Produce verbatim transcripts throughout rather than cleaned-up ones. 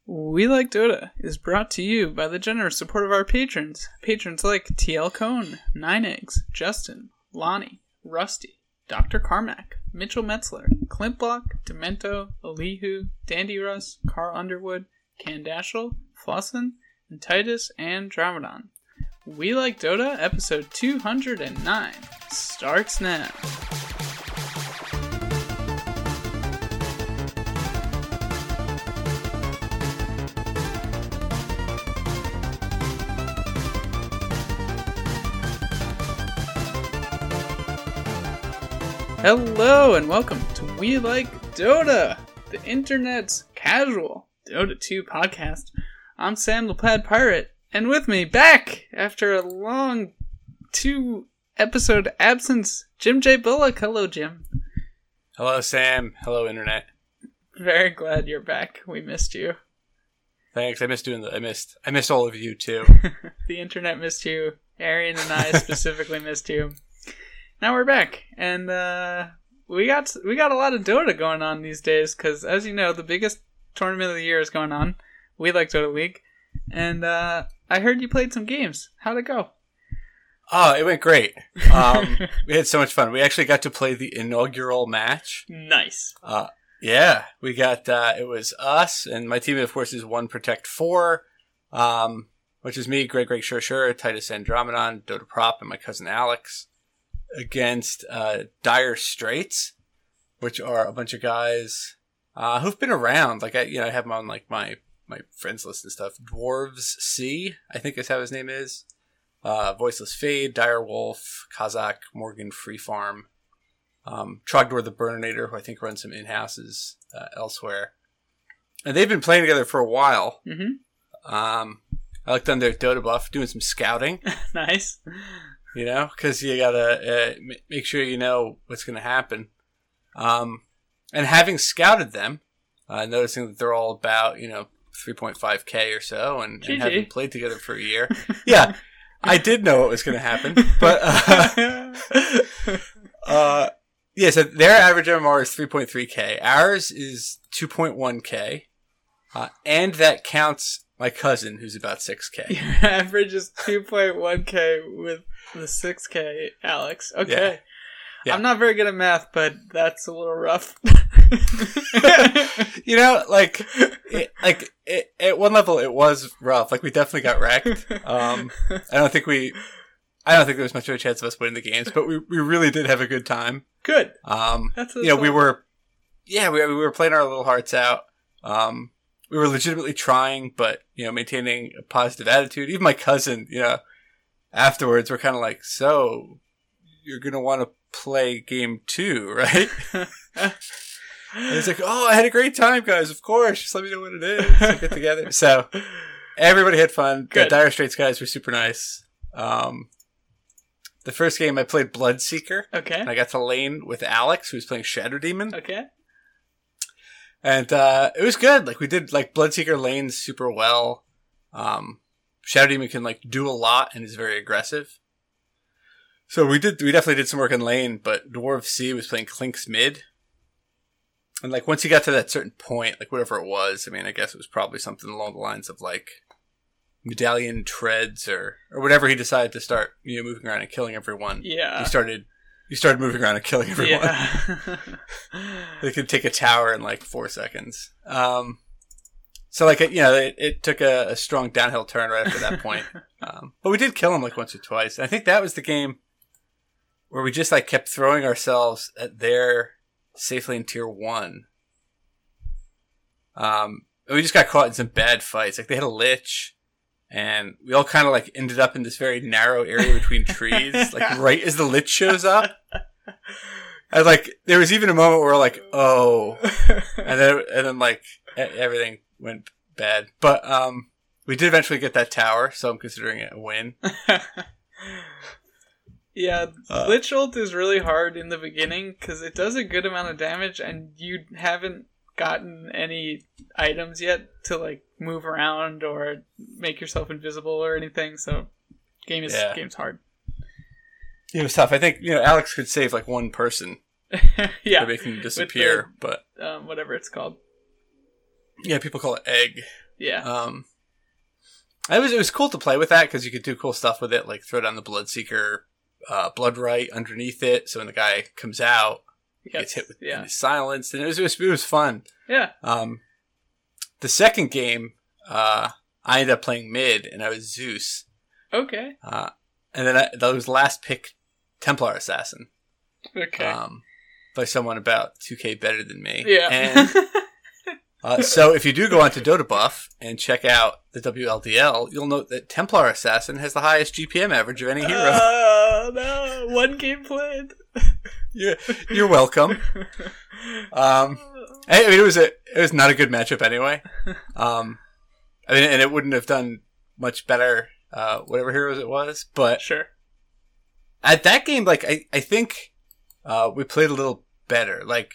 We Like Dota is brought to you by the generous support of our patrons. Patrons like T L Cone, Nine Eggs, Justin, Lonnie, Rusty, Doctor Carmack, Mitchell Metzler, Clint Block, Demento, Elihu, Dandy Russ, Carl Underwood, Candashel, Flossin, and Titus Andromedon. We Like Dota, episode two hundred nine, starts now. Hello and welcome to We Like Dota, the internet's casual Dota two podcast. I'm Sam the Plaid Pirate, and with me, back after a long two-episode absence, Jim J. Bullock. Hello, Jim. Hello, Sam. Hello, internet. Very glad you're back. We missed you. Thanks. I missed doing the. I missed. I missed all of you too. The internet missed you. Arian and I specifically missed you. Now we're back, and uh, we got we got a lot of Dota going on these days, because as you know, the biggest tournament of the year is going on. We Like Dota League, and uh, I heard you played some games. How'd it go? Oh, it went great. Um, we had so much fun. We actually got to play the inaugural match. Nice. Uh, yeah, we got, uh, it was us, and my team, of course, is one Protect four, um, which is me, Greg Greg Sure Sure, Titus Andromedon, Dota Prop, and my cousin Alex, against uh, Dire Straits, which are a bunch of guys uh, who've been around. Like, I, you know, I have them on, like, my, my friends list and stuff. Dwarves C, I think is how his name is. Uh, Voiceless Fade, Dire Wolf, Kazakh, Morgan Free Farm, um, Trogdor the Burninator, who I think runs some in-houses uh, elsewhere. And they've been playing together for a while. Mm-hmm. Um, I looked on their Dota buff, doing some scouting. Nice. You know, because you gotta uh, m- make sure you know what's going to happen. Um, and having scouted them, uh, noticing that they're all about, you know, three point five K or so, and, and having played together for a year. Yeah, I did know what was going to happen. But, uh, uh, yeah, so their average M M R is three point three K. Ours is two point one K. Uh, and that counts my cousin, who's about six K. Your average is two point one K with the six K, Alex. Okay. Yeah. Yeah. I'm not very good at math, but that's a little rough. You know, like, it, like it, at one level, it was rough. Like, we definitely got wrecked. Um, I don't think we, I don't think there was much of a chance of us winning the games, but we, we really did have a good time. Good. Um, that's you know, we were, yeah, we we were playing our little hearts out. Um, we were legitimately trying, but you know, maintaining a positive attitude. Even my cousin, you know, afterwards, we're kind of like, so you're gonna want to play game two, right? And he's like, oh, I had a great time, guys. Of course. Just let me know what it is. We'll get together. So everybody had fun. Good. The Dire Straits guys were super nice. Um, the first game I played Bloodseeker. Okay. And I got to lane with Alex, who was playing Shadow Demon. Okay. And uh, it was good. Like, we did, like, Bloodseeker lanes super well. Um, Shadow Demon can, like, do a lot and is very aggressive. So we did, we definitely did some work in lane, but Dwarf C was playing Clink's mid. And, like, once he got to that certain point, like, whatever it was, I mean, I guess it was probably something along the lines of, like, Medallion Treads or, or whatever he decided to start, you know, moving around and killing everyone. Yeah. He started, he started moving around and killing everyone. Yeah. They could take a tower in, like, four seconds. Um, so, like, you know, it, it took a, a strong downhill turn right after that point. Um, but we did kill him, like, once or twice. And I think that was the game where we just, like, kept throwing ourselves at their safe lane tier one. Um, and we just got caught in some bad fights. Like, they had a lich, and we all kind of, like, ended up in this very narrow area between trees, like, right as the lich shows up. And, like, there was even a moment where we're like, oh. And then, and then, like, everything went bad. But, um, we did eventually get that tower, so I'm considering it a win. Yeah, Uh, Lich ult is really hard in the beginning because it does a good amount of damage, and you haven't gotten any items yet to like move around or make yourself invisible or anything. So, game is Yeah. game's hard. It was tough. I think, you know, Alex could save like one person Yeah, by making him disappear, but um, whatever it's called. Yeah, people call it egg. Yeah. Um, it was it was cool to play with that because you could do cool stuff with it, like throw down the Bloodseeker, uh, Blood Right underneath it, so when the guy comes out, he Yes, gets hit with yeah. and he's silenced, and it was, it was it was fun. Yeah. Um, the second game, uh, I ended up playing mid, and I was Zeus. Okay. Uh, and then I, that was last pick Templar Assassin. Okay. Um, by someone about two K better than me. Yeah. And uh, so if you do go onto Dota Buff and check out the W L D L, you'll note that Templar Assassin has the highest G P M average of any hero. Oh, no. One game played. you're, you're welcome. Um, I mean, it was a it was not a good matchup anyway. Um, I mean, and it wouldn't have done much better, uh, whatever heroes it was. But Sure. at that game, like I, I think uh, we played a little better. Like,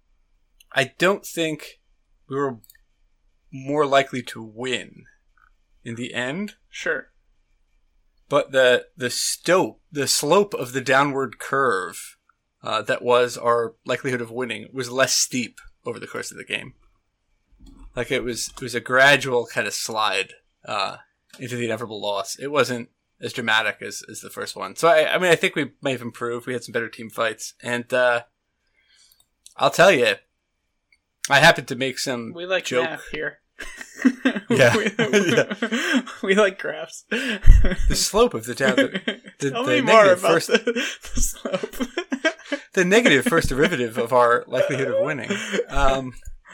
I don't think we were more likely to win in the end. Sure. But the the stope, the slope of the downward curve uh, that was our likelihood of winning was less steep over the course of the game. Like it was, it was a gradual kind of slide uh, into the inevitable loss. It wasn't as dramatic as, as the first one. So I, I mean, I think we may have improved. We had some better team fights, and uh, I'll tell you, I happened to make some We like joke. math here. Yeah. we, Yeah. we like graphs. The slope of the down. The, the, Tell the me more negative about first, the, the slope. the negative first derivative of our likelihood of winning. Um,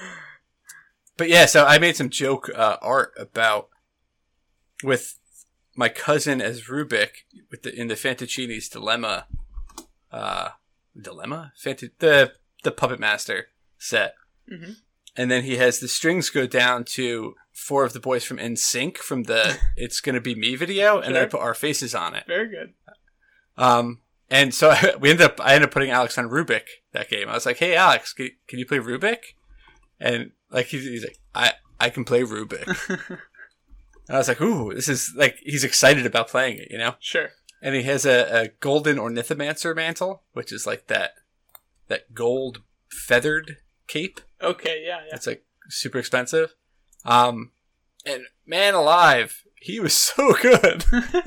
but yeah, so I made some joke uh, art about with my cousin as Rubik with the in the Fantoccini's Dilemma, uh, Dilemma, Fant- the the Puppet Master set, Mm-hmm. and then he has the strings go down to four of the boys from N Sync from the "It's Gonna Be Me" video, and then I Sure. put our faces on it. Very good. Um, and so we ended up, I ended up putting Alex on Rubik that game. I was like, "Hey, Alex, can, can you play Rubik?" And like he's, he's like, "I I can play Rubik." And I was like, "Ooh, this is like he's excited about playing it, you know." Sure. And he has a, a golden Ornithomancer mantle, which is like that that gold feathered cape. Okay, yeah, yeah. It's like super expensive. Um, and man alive, he was so good.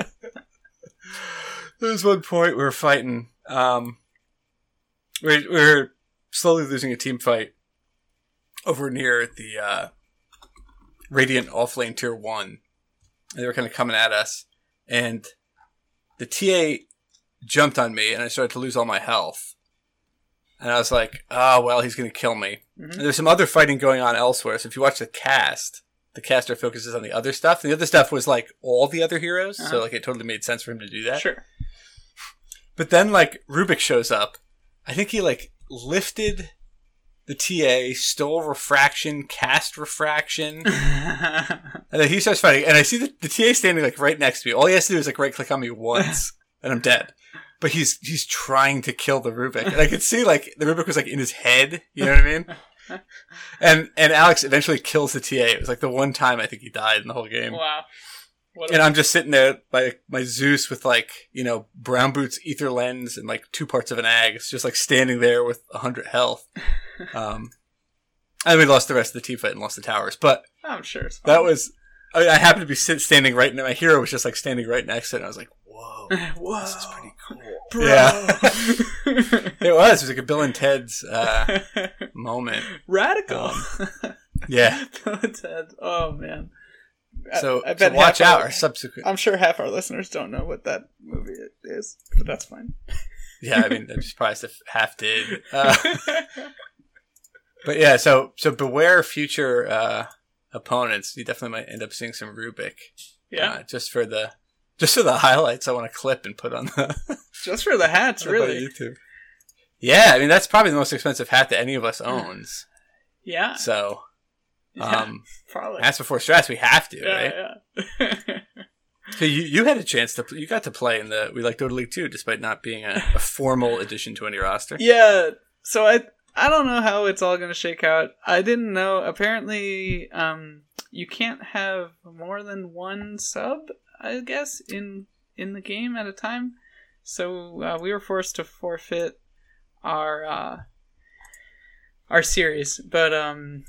There was one point we were fighting. Um, we we were slowly losing a team fight over near the uh, Radiant offlane tier one. And they were kind of coming at us, and the T A jumped on me, and I started to lose all my health. And I was like, oh, well, he's going to kill me. Mm-hmm. And there's some other fighting going on elsewhere. So if you watch the cast, the caster focuses on the other stuff. And the other stuff was like all the other heroes. Uh-huh. So like it totally made sense for him to do that. Sure. But then like Rubik shows up. I think he like lifted the T A, stole refraction, cast refraction. And then he starts fighting. And I see the, the T A standing like right next to me. All he has to do is like right click on me once and I'm dead. But he's he's trying to kill the Rubik. And I could see like the Rubik was like in his head. You know what I mean? And and Alex eventually kills the T A. It was like the one time I think he died in the whole game. Wow. What And I'm just sitting there like my Zeus with like, you know, brown boots, ether lens, and like two parts of an ag. It's just like standing there with a hundred health. Um, and we lost the rest of the team fight and lost the towers. But I'm sure it's fine. that was, I, I happened to be sit, standing right, and my hero was just like standing right next to it. And I was like, whoa, Whoa. this is pretty cool. Bro. Yeah. It was. It was like a Bill and Ted's uh, moment. Radical. Um, Yeah. Bill and Ted. Oh, man. So, I, I so bet watch half out. Our, Our subsequent. I'm sure half our listeners don't know what that movie is, but that's fine. Yeah, I mean, I'm surprised if half did. Uh, but yeah, so so beware future uh, opponents. You definitely might end up seeing some Rubik. Yeah. Uh, just for the just for the highlights, I want to clip and put on the Just for the hats, on really. YouTube. Yeah, I mean that's probably the most expensive hat that any of us owns. Yeah. So, Yeah, um, probably. Hats Before Strats, we have to, yeah, right? yeah. So you you had a chance to you got to play in the We Like Dota League two, despite not being a, a formal addition to any roster. Yeah, so I I don't know how it's all going to shake out. I didn't know. Apparently, um, you can't have more than one sub, I guess, in in the game at a time. So uh, we were forced to forfeit our uh, our series. But um,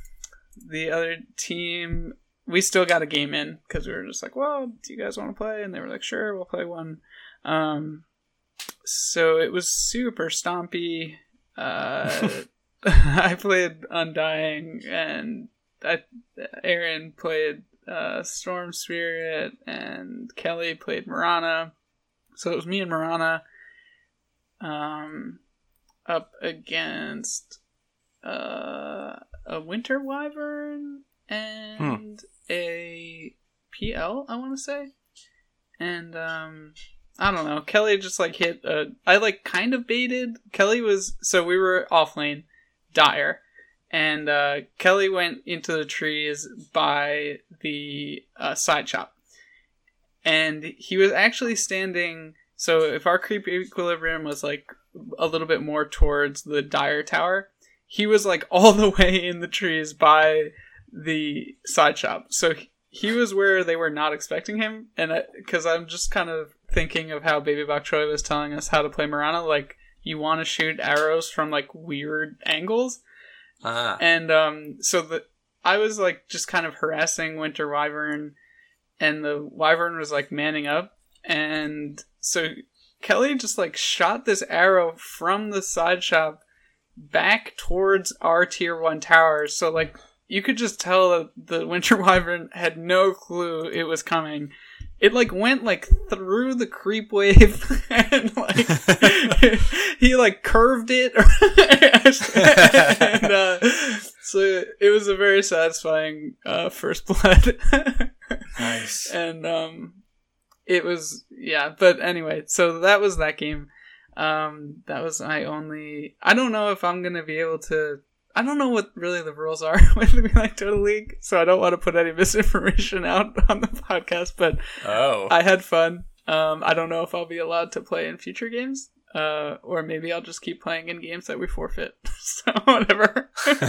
the other team, we still got a game in because we were just like, well, do you guys want to play? And they were like, sure, we'll play one. Um, so it was super stompy. Uh, I played Undying, and I, Aaron played uh, Storm Spirit, and Kelly played Marana. So it was me and Marana um, up against uh, a Winter Wyvern and hmm. a P L, I want to say. And um, I don't know. Kelly just like hit a... I like kind of baited. Kelly was... So we were off lane, Dire. And uh, Kelly went into the trees by the uh, side shop. And he was actually standing... So if our creep equilibrium was like a little bit more towards the Dire tower, he was like all the way in the trees by the side shop. So he, he was where they were not expecting him. And because I'm just kind of thinking of how Baby Bok Choy was telling us how to play Marana, like you want to shoot arrows from like weird angles. Uh-huh. And um, so the I was like just kind of harassing Winter Wyvern, and the Wyvern was like manning up. And so Kelly just like shot this arrow from the side shop back towards our tier one tower. So like you could just tell that the Winter Wyvern had no clue it was coming. It like went like through the creep wave and like he like curved it. and, uh, so it was a very satisfying uh, first blood. Nice. And um it was, yeah, but anyway, so that was that game. Um, that was my only... I don't know if I'm going to be able to... I don't know what really the rules are with the like Total League, so I don't want to put any misinformation out on the podcast, but oh. I had fun. Um, I don't know if I'll be allowed to play in future games, uh, or maybe I'll just keep playing in games that we forfeit. So, whatever.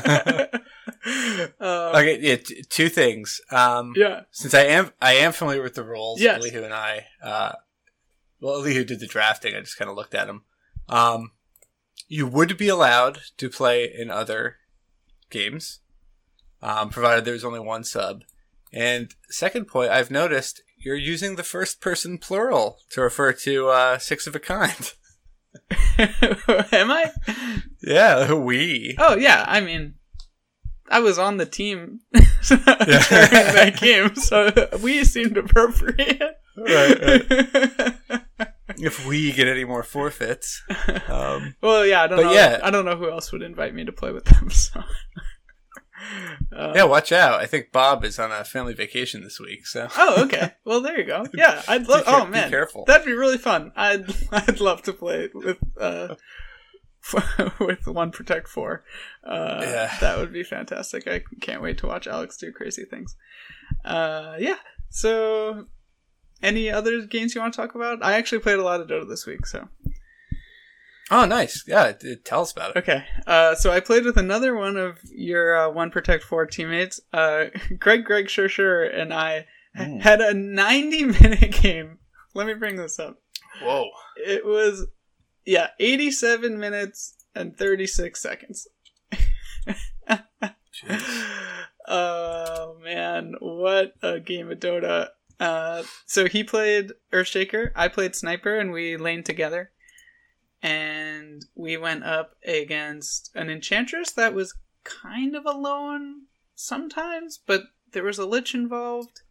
um, okay, yeah, t- two things. Um, yeah. Since I am I am familiar with the rules, yes. Elihu and I, uh, well, Elihu did the drafting, I just kind of looked at him. Um, you would be allowed to play in other games, um, provided there's only one sub. And second point, I've noticed you're using the first person plural to refer to uh, six of a kind. Am I? Yeah, we. Oh, yeah, I mean, I was on the team during that game, so we seemed appropriate. Right, right. If we get any more forfeits. Um, well, yeah, I don't know. Yeah. I don't know who else would invite me to play with them. So. uh, yeah, watch out. I think Bob is on a family vacation this week. So. Oh, okay. Well, there you go. Yeah, I'd love. Oh man, be careful. That'd be really fun. I'd I'd love to play with uh with one Protect four. Uh, yeah, that would be fantastic. I can't wait to watch Alex do crazy things. Uh, yeah. So, any other games you want to talk about? I actually played a lot of Dota this week, so. Oh, nice. Yeah, it, it, tell us about it. Okay. Uh, so I played with another one of your uh, one Protect four teammates. Uh, Greg, Greg, sure, sure, and I mm. had a ninety minute game. Let me bring this up. Whoa. It was, yeah, eighty-seven minutes and thirty-six seconds. Oh, man. What a game of Dota. Uh, so he played Earthshaker, I played Sniper, and we laned together. And we went up against an Enchantress that was kind of alone sometimes, but there was a Lich involved.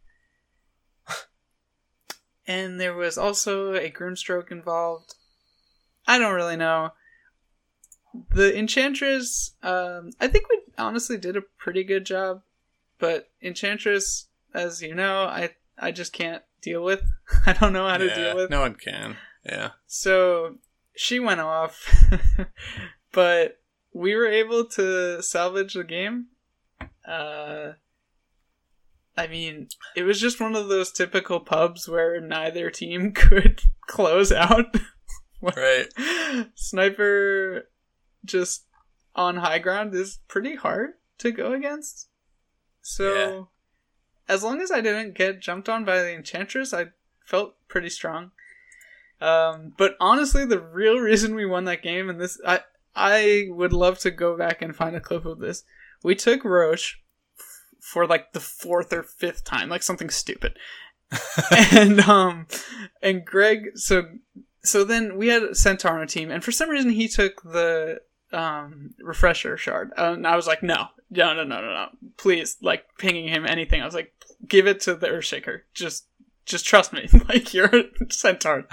And there was also a Grimstroke involved. I don't really know. The Enchantress, um, I think we honestly did a pretty good job. But Enchantress, as you know, I, I just can't deal with. I don't know how to yeah, deal with. No one can. Yeah. So she went off, but we were able to salvage the game. Uh, I mean, it was just one of those typical pubs where neither team could close out. Right. Sniper just on high ground is pretty hard to go against. So, yeah. As long as I didn't get jumped on by the Enchantress, I felt pretty strong. Um, but honestly, the real reason we won that game, and this, I, I would love to go back and find a clip of this. We took Roche for like the fourth or fifth time, like something stupid. and um, and Greg, so so then we had a Centaur on a team, and for some reason he took the um refresher shard, and I was like, no, no, no, no, no, no, please, like pinging him anything. I was like, give it to the Earthshaker, just. Just trust me, like, you're a Centaur.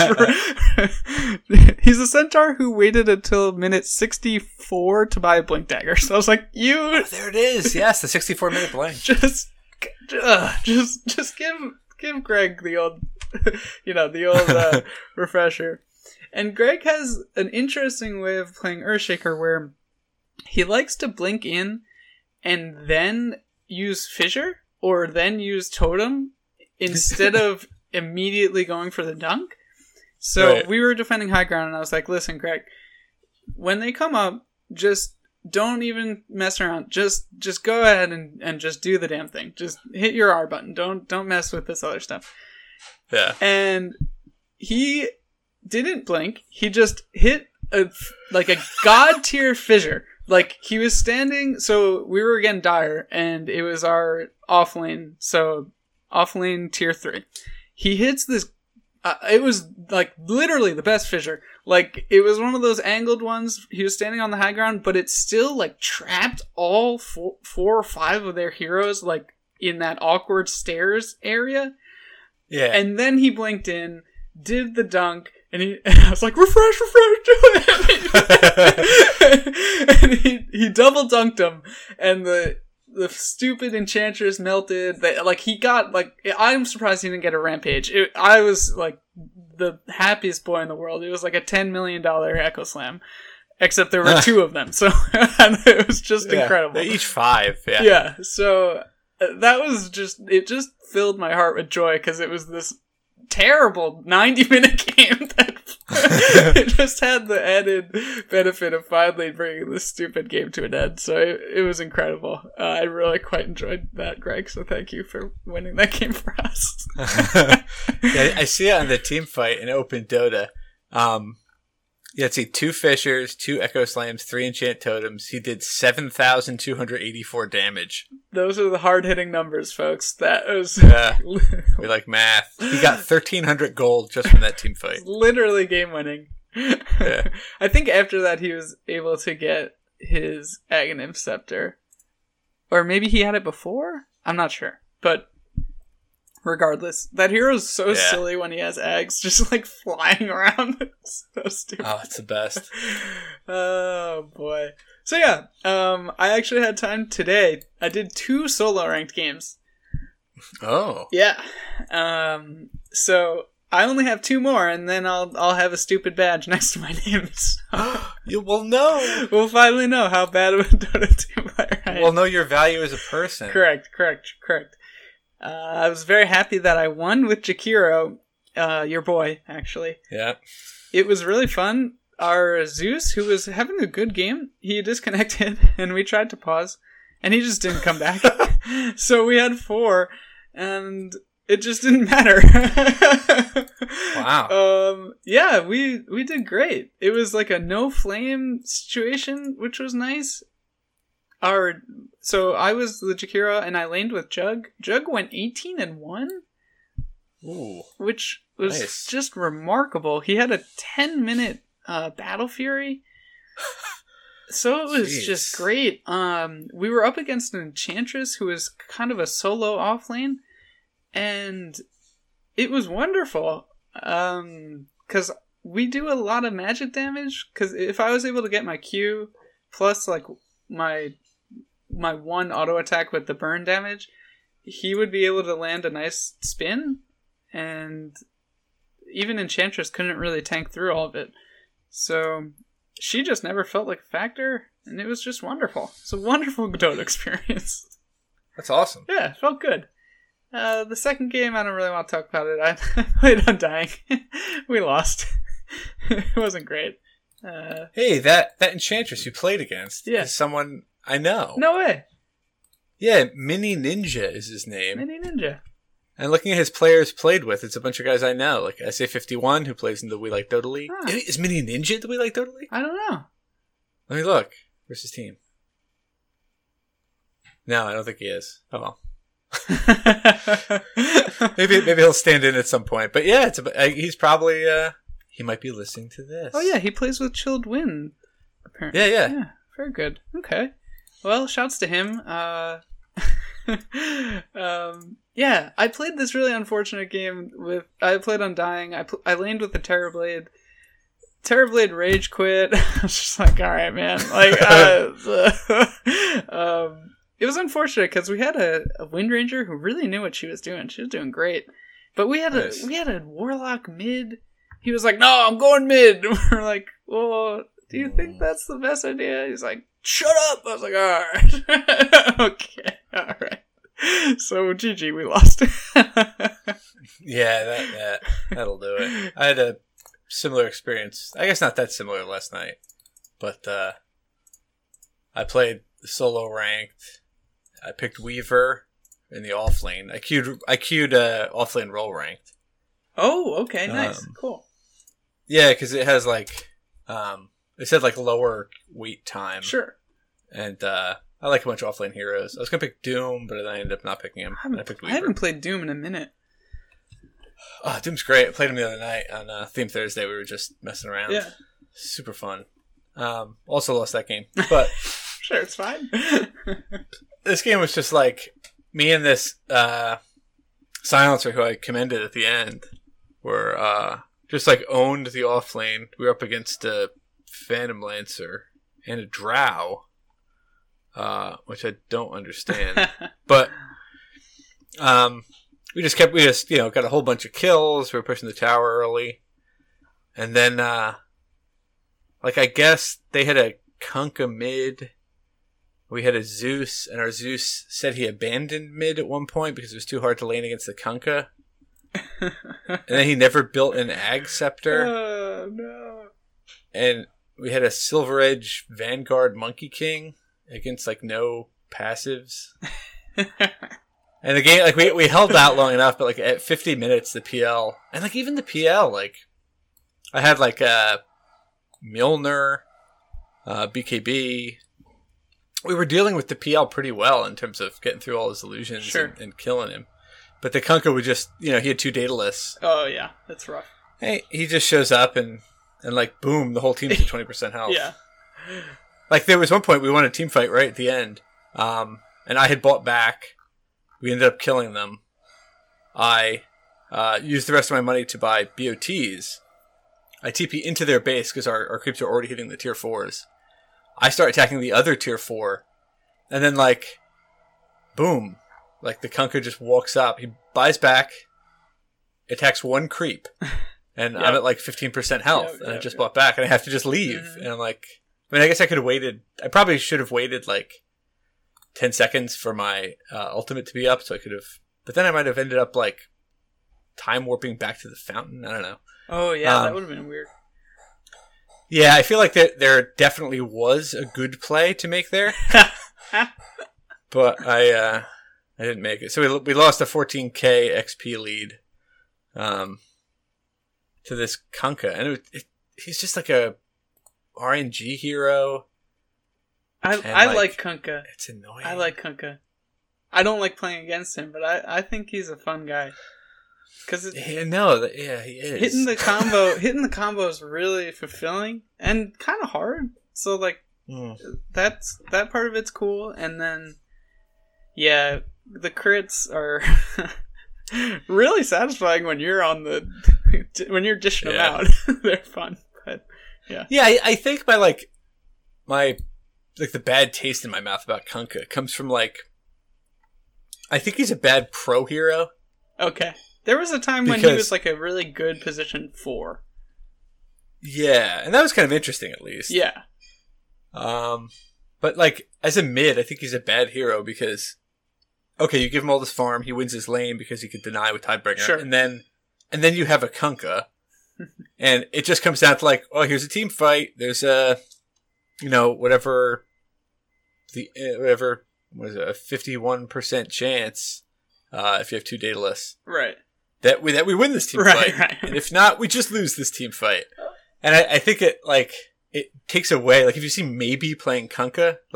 He's a Centaur who waited until minute sixty-four to buy a Blink Dagger. So I was like, you... Oh, there it is. Yes, the sixty-four minute Blink. Just, uh, just, just give, give Greg the old, you know, the old uh, refresher. And Greg has an interesting way of playing Earthshaker where he likes to blink in and then use Fissure or then use Totem instead of immediately going for the dunk. So right. we were defending high ground, and I was like, listen, Greg, when they come up, just don't even mess around. Just just go ahead and, and just do the damn thing. Just hit your R button. Don't don't mess with this other stuff. Yeah. And he didn't blink. He just hit a like a god tier fissure. Like, he was standing, so we were again Dire, and it was our off lane, so off lane tier three. He hits this, uh, it was like literally the best fissure. Like, it was one of those angled ones. He was standing on the high ground, but it still like trapped all four, four or five of their heroes like in that awkward stairs area. Yeah. And then he blinked in, did the dunk, and he and I was like, refresh, refresh, do it. And he he double dunked him, and the the stupid Enchantress melted. They, like, he got, like, I'm surprised he didn't get a Rampage. It, I was, like, the happiest boy in the world. It was, like, a ten million dollars Echo Slam. Except there were two of them, so and it was just yeah, incredible. They're each five, yeah. Yeah, so uh, that was just, it just filled my heart with joy, because it was this terrible ninety-minute game that it just had the added benefit of finally bringing this stupid game to an end. So it, it was incredible. Uh, I really quite enjoyed that, Greg. So thank you for winning that game for us. Yeah, I see it on the team fight in Open Dota. Um, yeah, let's see, two Fissures, two Echo Slams, three Enchant Totems. He did seven thousand two hundred eighty-four damage. Those are the hard-hitting numbers, folks. That was... Yeah, we like math. He got thirteen hundred gold just from that team fight. Literally game-winning. Yeah. I think after that he was able to get his Aghanim Scepter. Or maybe he had it before? I'm not sure. But regardless, that hero's so yeah. silly when he has eggs just like flying around. It's so stupid. Oh, it's the best. Oh boy. So yeah, um, I actually had time today. I did two solo ranked games. Oh. Yeah. Um, so I only have two more, and then I'll I'll have a stupid badge next to my name. So you will know. We'll finally know how bad of a Dota two player I am. We'll know your value as a person. Correct, correct, correct. Uh, I was very happy that I won with Jakiro, uh, your boy, actually. Yeah. It was really fun. Our Zeus, who was having a good game, he disconnected, and we tried to pause, and he just didn't come back. So we had four, and it just didn't matter. Wow. Um, yeah, we we did great. It was like a no flame situation, which was nice. Our so I was the Jakiro, and I laned with Jug. Jug went eighteen and one. Ooh, which was nice. Just remarkable. He had a ten minute uh, Battle Fury. So it was Jeez. just great. Um, we were up against an Enchantress who was kind of a solo offlane, and it was wonderful. Um, because we do a lot of magic damage. Because if I was able to get my Q plus like my my one auto attack with the burn damage, he would be able to land a nice spin, and even Enchantress couldn't really tank through all of it. So she just never felt like a factor, and it was just wonderful. It's a wonderful Dota experience. That's awesome. Yeah, it felt good. Uh, the second game, I don't really want to talk about it. I played Undying. We lost. It wasn't great. Uh, hey, that, that Enchantress you played against yeah. is someone I know. No way. Yeah, Mini Ninja is his name. Mini Ninja. And looking at his players played with, it's a bunch of guys I know, like S A fifty-one, who plays in the We Like Dota League. Huh. Is Mini Ninja the We Like Dota League? I don't know. Let me look. Where's his team? No, I don't think he is. Oh well. maybe maybe he'll stand in at some point. But yeah, it's a, he's probably uh, he might be listening to this. Oh yeah, he plays with Chilled Wind. Apparently. Yeah, yeah, yeah. Very good. Okay. Well, shouts to him. Uh, um, yeah, I played this really unfortunate game with. I played Undying. I pl- I laned with the Terrorblade. Terrorblade rage quit. I was just like, all right, man. Like, uh, the, um, it was unfortunate because we had a, a Wind Ranger who really knew what she was doing. She was doing great, but we had a nice. we had a Warlock mid. He was like, "No, I'm going mid." We're like, "Well, do you think that's the best idea?" He's like, "Shut up!" I was like, "All right, okay, all right." So G G, we lost. Yeah, that that that'll do it. I had a similar experience. I guess not that similar last night, but uh, I played solo ranked. I picked Weaver in the off lane. I queued I queued uh, off lane role ranked. Oh, okay, nice, um, cool. Yeah, because it has like um, it said like lower wait time. Sure. And uh, I like a bunch of offlane heroes. I was gonna pick Doom, but then I ended up not picking him. I haven't, I, picked I haven't played Doom in a minute. Oh, Doom's great. I played him the other night on uh, Theme Thursday. We were just messing around. Yeah. Super fun. Um, also lost that game. But sure, it's fine. This game was just like me and this uh, silencer who I commended at the end were uh, just like owned the offlane. We were up against a Phantom Lancer and a Drow, uh, which I don't understand. But um, we just kept, we just, you know, got a whole bunch of kills. We were pushing the tower early. And then, uh, like, I guess they had a Kunkka mid. We had a Zeus, and our Zeus said he abandoned mid at one point because it was too hard to lane against the Kunkka. And then he never built an Ag Scepter. Oh, no. And we had a Silver Edge Vanguard Monkey King against, like, no passives. And the game, like, we we held out long enough, but, like, at fifty minutes, the P L, and, like, even the P L, like, I had, like, uh, Mjolnir, uh, B K B. We were dealing with the P L pretty well in terms of getting through all his illusions Sure. and, and killing him. But the Kunkka would just, you know, he had two Daedalus. Oh, yeah, that's rough. Hey, he just shows up and, and like, boom, the whole team's at twenty percent health. Yeah. Like, there was one point we won a team fight right at the end, um, and I had bought back. We ended up killing them. I uh, used the rest of my money to buy B O Ts. I T P into their base because our, our creeps are already hitting the tier fours. I start attacking the other tier four, and then, like, boom. Like, the Kunkka just walks up. He buys back, attacks one creep, and yep. I'm at, like, fifteen percent health, yep, and yep, I just yep. bought back, and I have to just leave. Mm-hmm. And I'm like, I mean, I guess I could have waited. I probably should have waited, like, ten seconds for my uh, ultimate to be up, so I could have. But then I might have ended up, like, time warping back to the fountain. I don't know. Oh, yeah, um, that would have been weird. Yeah, I feel like there, there definitely was a good play to make there. But I uh, I didn't make it. So we we lost a fourteen K X P lead um, to this Kunkka. And it, it, he's just like a R N G hero. I I like, like Kunkka. It's annoying. I like Kunkka. I don't like playing against him, but I, I think he's a fun guy. Cause yeah, no, yeah, he is. Hitting the combo, hitting the combo is really fulfilling and kind of hard. So like, mm. that's that part of it's cool. And then, yeah, the crits are really satisfying when you're on the when you're dishing yeah. them out. They're fun, but yeah, yeah. I, I think my like my like the bad taste in my mouth about Kunkka comes from like I think he's a bad pro hero. Okay. There was a time when because, he was like a really good position four. Yeah, and that was kind of interesting at least. Yeah. Um, but like as a mid, I think he's a bad hero because okay, you give him all this farm, he wins his lane because he could deny with Tidebringer, sure. and then and then you have a Kunkka, and it just comes down to like, oh, here's a team fight. There's a, you know, whatever the whatever what is it, a fifty-one percent chance uh, if you have two Daedalus, right? That we that we win this team right, fight, right. And if not, we just lose this team fight. And I, I think it like it takes away. Like if you see maybe playing Kunkka, like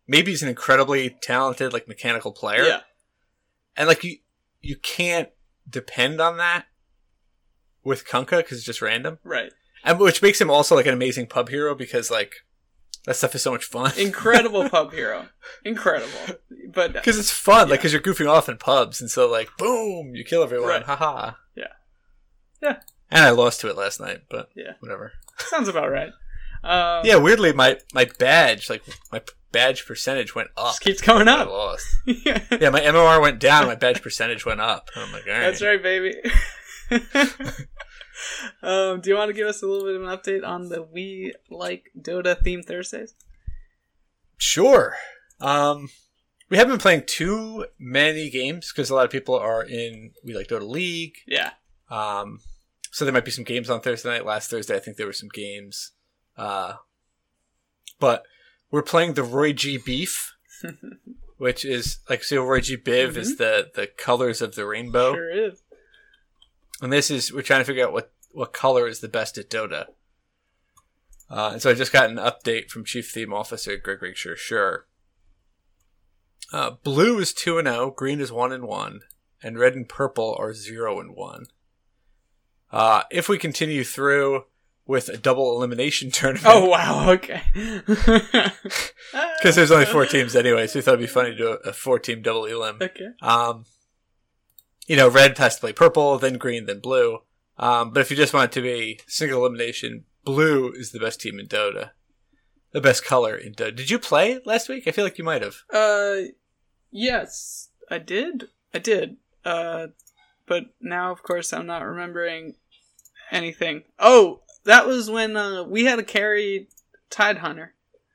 maybe he's an incredibly talented, like, mechanical player. Yeah. And, like, you you can't depend on that with Kunkka because it's just random. Right. And which makes him also, like, an amazing pub hero because, like, that stuff is so much fun. Incredible pub hero. Incredible. But because it's fun, yeah. like, because you're goofing off in pubs, and so, like, boom, you kill everyone. Right. Haha. Yeah. Yeah. And I lost to it last night, but yeah. whatever. Sounds about right. Um, yeah, weirdly, my, my badge, like, my badge percentage went up. Just keeps going up. I lost. yeah. yeah, my M O R went down, my badge percentage went up. I'm like, all right. That's right, baby. um, do you want to give us a little bit of an update on the We Like Dota themed Thursdays? Sure. Um, we haven't been playing too many games because a lot of people are in We Like Dota League. Yeah. Um, so there might be some games on Thursday night. Last Thursday, I think there were some games. Uh, but we're playing the Roy G Beef, which is like, so Roy G Biv mm-hmm. is the, the colors of the rainbow. Sure is. And this is, we're trying to figure out what, what color is the best at Dota. Uh, and so I just got an update from Chief Theme Officer Greg Greg Sure Sure. Uh, blue is two and oh, green is one and one, and red and purple are zero and one. Uh, if we continue through with a double elimination tournament. Oh, wow, okay. Because there's only four teams anyway, so we thought it'd be funny to do a, a four-team double elim. Okay. Um, you know, red has to play purple, then green, then blue. Um, but if you just want it to be single elimination, blue is the best team in Dota. The best color in Dota. Did you play last week? I feel like you might have. Uh, yes, I did. I did. Uh, but now, of course, I'm not remembering anything. Oh, that was when uh, we had to carry Tidehunter.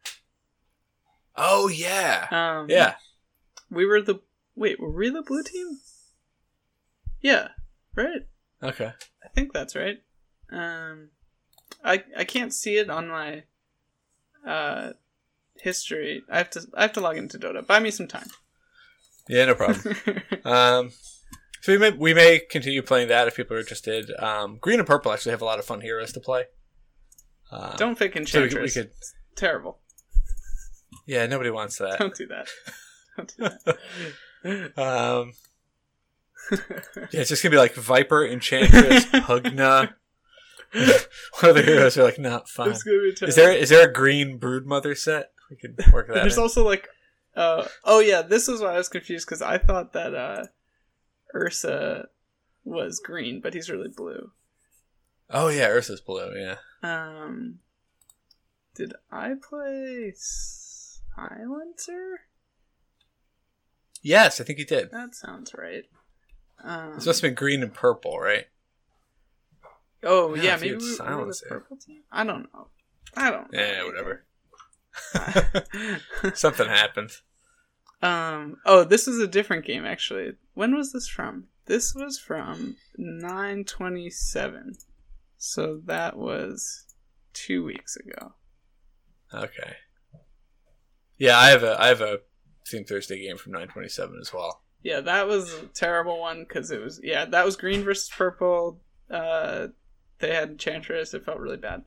Oh, yeah. Um, yeah. We were the... Wait, were we the blue team? Yeah, right? Okay. I think that's right. Um, I I can't see it on my uh history. I have to I have to log into Dota. Buy me some time. Yeah, no problem. um, so we may we may continue playing that if people are interested. Um, green and purple actually have a lot of fun heroes to play. Uh, Don't pick Enchantress. So we could, we could... Terrible. Yeah, nobody wants that. Don't do that. Don't do that. um. Yeah, it's just gonna be like Viper, Enchantress, Pugna. One of the heroes are like not fun. It's gonna be terrible. Is there is there a green Broodmother set? We could work that. There's in. also like, uh, oh yeah, this is why I was confused because I thought that uh, Ursa was green, but he's really blue. Oh yeah, Ursa's blue. Yeah. Um, did I play Silencer? Yes, I think you did. That sounds right. Um, it's must have been green and purple, right? Oh, yeah, yeah maybe we, we were the purple team? I don't know. I don't know. Yeah, whatever. Something happened. Um. Oh, this is a different game, actually. When was this from? This was from nine twenty-seven. So that was two weeks ago. Okay. Yeah, I have a I have a Theme Thursday game from nine twenty-seven as well. Yeah, that was a terrible one because it was yeah that was green versus purple. Uh, they had Enchantress. It felt really bad.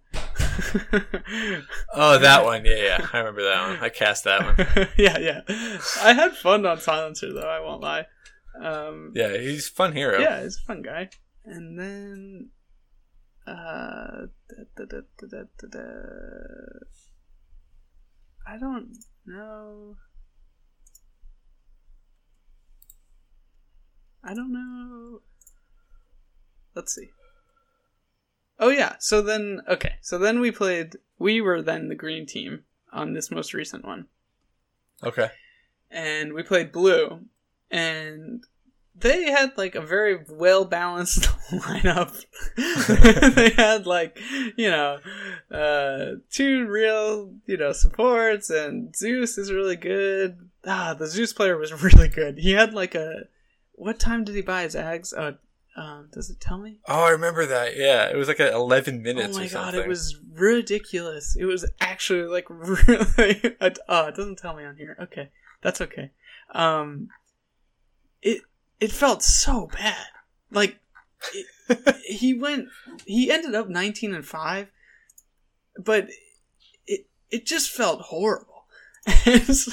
Oh, that one. Yeah, yeah. I remember that one. I cast that one. yeah, yeah. I had fun on Silencer, though. I won't lie. Um, yeah, he's a fun hero. Yeah, he's a fun guy. And then... Uh, da, da, da, da, da, da, da. I don't know. I don't know. Let's see. Oh yeah, so then, okay, so then we played, we were then the green team on this most recent one. Okay. And we played blue, and they had like a very well-balanced lineup. They had like, you know, uh, two real, you know, supports, and Zeus is really good. Ah, the Zeus player was really good. He had like a, what time did he buy his Ags? Uh, Um, does it tell me? Oh, I remember that. Yeah, it was like a eleven minutes. Oh my or something. god, it was ridiculous. It was actually like really. Oh, it doesn't tell me on here. Okay, that's okay. Um, it it felt so bad. Like it, he went, he ended up nineteen and five, but it it just felt horrible. And so,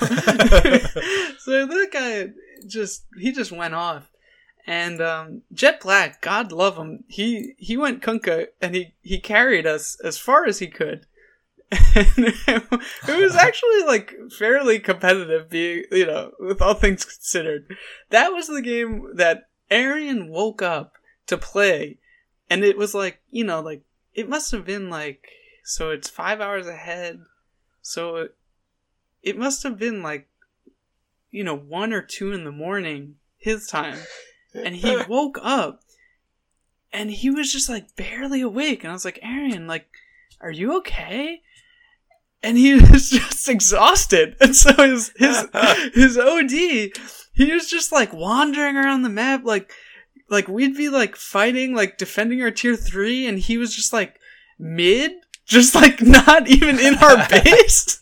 so that guy just, he just went off. And um, Jet Black, God love him, he, he went kunka and he, he carried us as far as he could. And it was actually like fairly competitive, being, you know, with all things considered. That was the game that Arian woke up to play, and it was like, you know, like it must have been like, so it's five hours ahead, so it, it must have been like, you know, one or two in the morning his time, and he woke up, and he was just like barely awake, and I was like, Arian, like, are you okay? And he was just exhausted. And so his, his, his O D, he was just like wandering around the map. Like, like we'd be like fighting, like defending our tier three. And he was just like mid, just like not even in our base.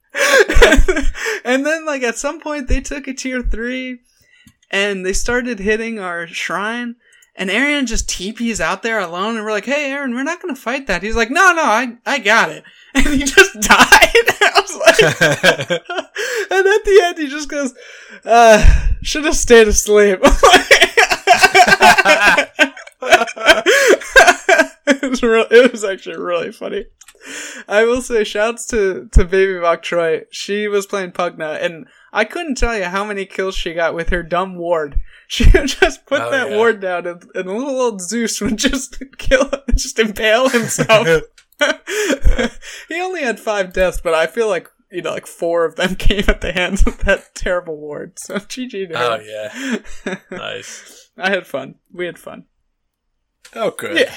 And then like at some point they took a tier three and they started hitting our shrine. And Arian just T Ps out there alone, and we're like, hey, Aaron, we're not going to fight that. He's like, no, no, I, I got it. And he just died. I was like, and at the end, he just goes, uh, should have stayed asleep. It was real, it was actually really funny. I will say, shouts to, to Baby Bok Troy. She was playing Pugna, and I couldn't tell you how many kills she got with her dumb ward. She would just put oh, that yeah. ward down, and, and little old Zeus would just kill, just impale himself. He only had five deaths, but I feel like, you know, like four of them came at the hands of that terrible ward. So G G to Oh, her. yeah. Nice. I had fun. We had fun. Oh, good. Yeah.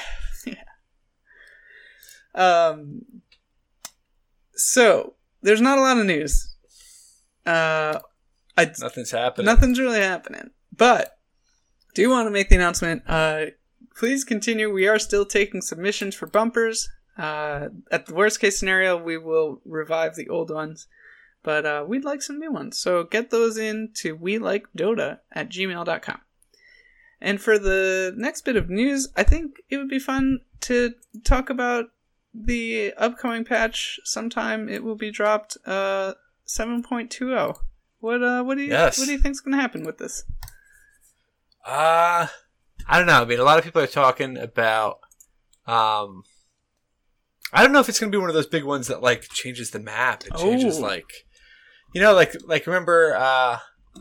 Yeah. Um. So, there's not a lot of news. Uh, I, Nothing's happening. Nothing's really happening. But, do want to make the announcement. Uh, please continue. We are still taking submissions for bumpers. Uh, at the worst case scenario, we will revive the old ones. But uh, we'd like some new ones. So get those in to we like dota at gmail dot com. And for the next bit of news, I think it would be fun to talk about the upcoming patch. Sometime it will be dropped, uh, seven point two oh. What uh, what do you yes. what do you think's going to happen with this? Uh, I don't know. I mean, a lot of people are talking about, um, I don't know if it's going to be one of those big ones that, like, changes the map. It changes, oh. like, you know, like, like remember, uh,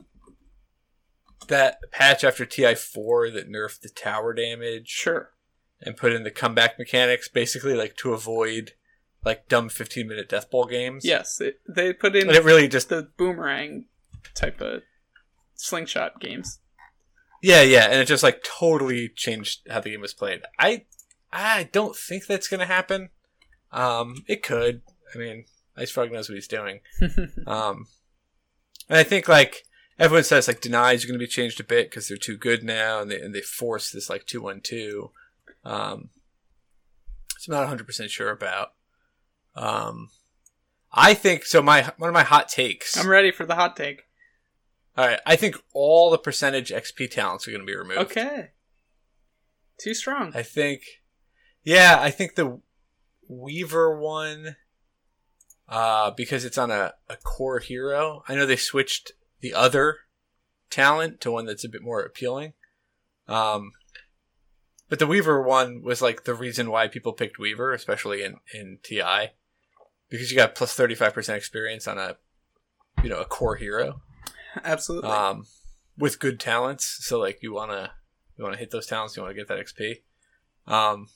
that patch after T I four that nerfed the tower damage? Sure. And put in the comeback mechanics, basically, like, to avoid, like, dumb fifteen-minute Death Ball games? Yes. It, they put in and it really just the boomerang type of slingshot games. Yeah, yeah, and it just like totally changed how the game was played. I, I don't think that's gonna happen. Um, it could. I mean, Ice Frog knows what he's doing. um, and I think like everyone says like denies are gonna be changed a bit because they're too good now, and they and they force this like two one two. Um, so I'm not one hundred percent sure about. Um, I think so. My one of my hot takes. I'm ready for the hot take. All right, I think all the percentage X P talents are going to be removed. Okay. Too strong. I think, yeah, I think the Weaver one, uh, because it's on a, a core hero. I know they switched the other talent to one that's a bit more appealing. Um, but the Weaver one was like the reason why people picked Weaver, especially in, in T I, because you got plus thirty-five percent experience on a, you know, a core hero. Absolutely. Um, with good talents, so like you wanna you wanna hit those talents, you wanna get that X P. Um,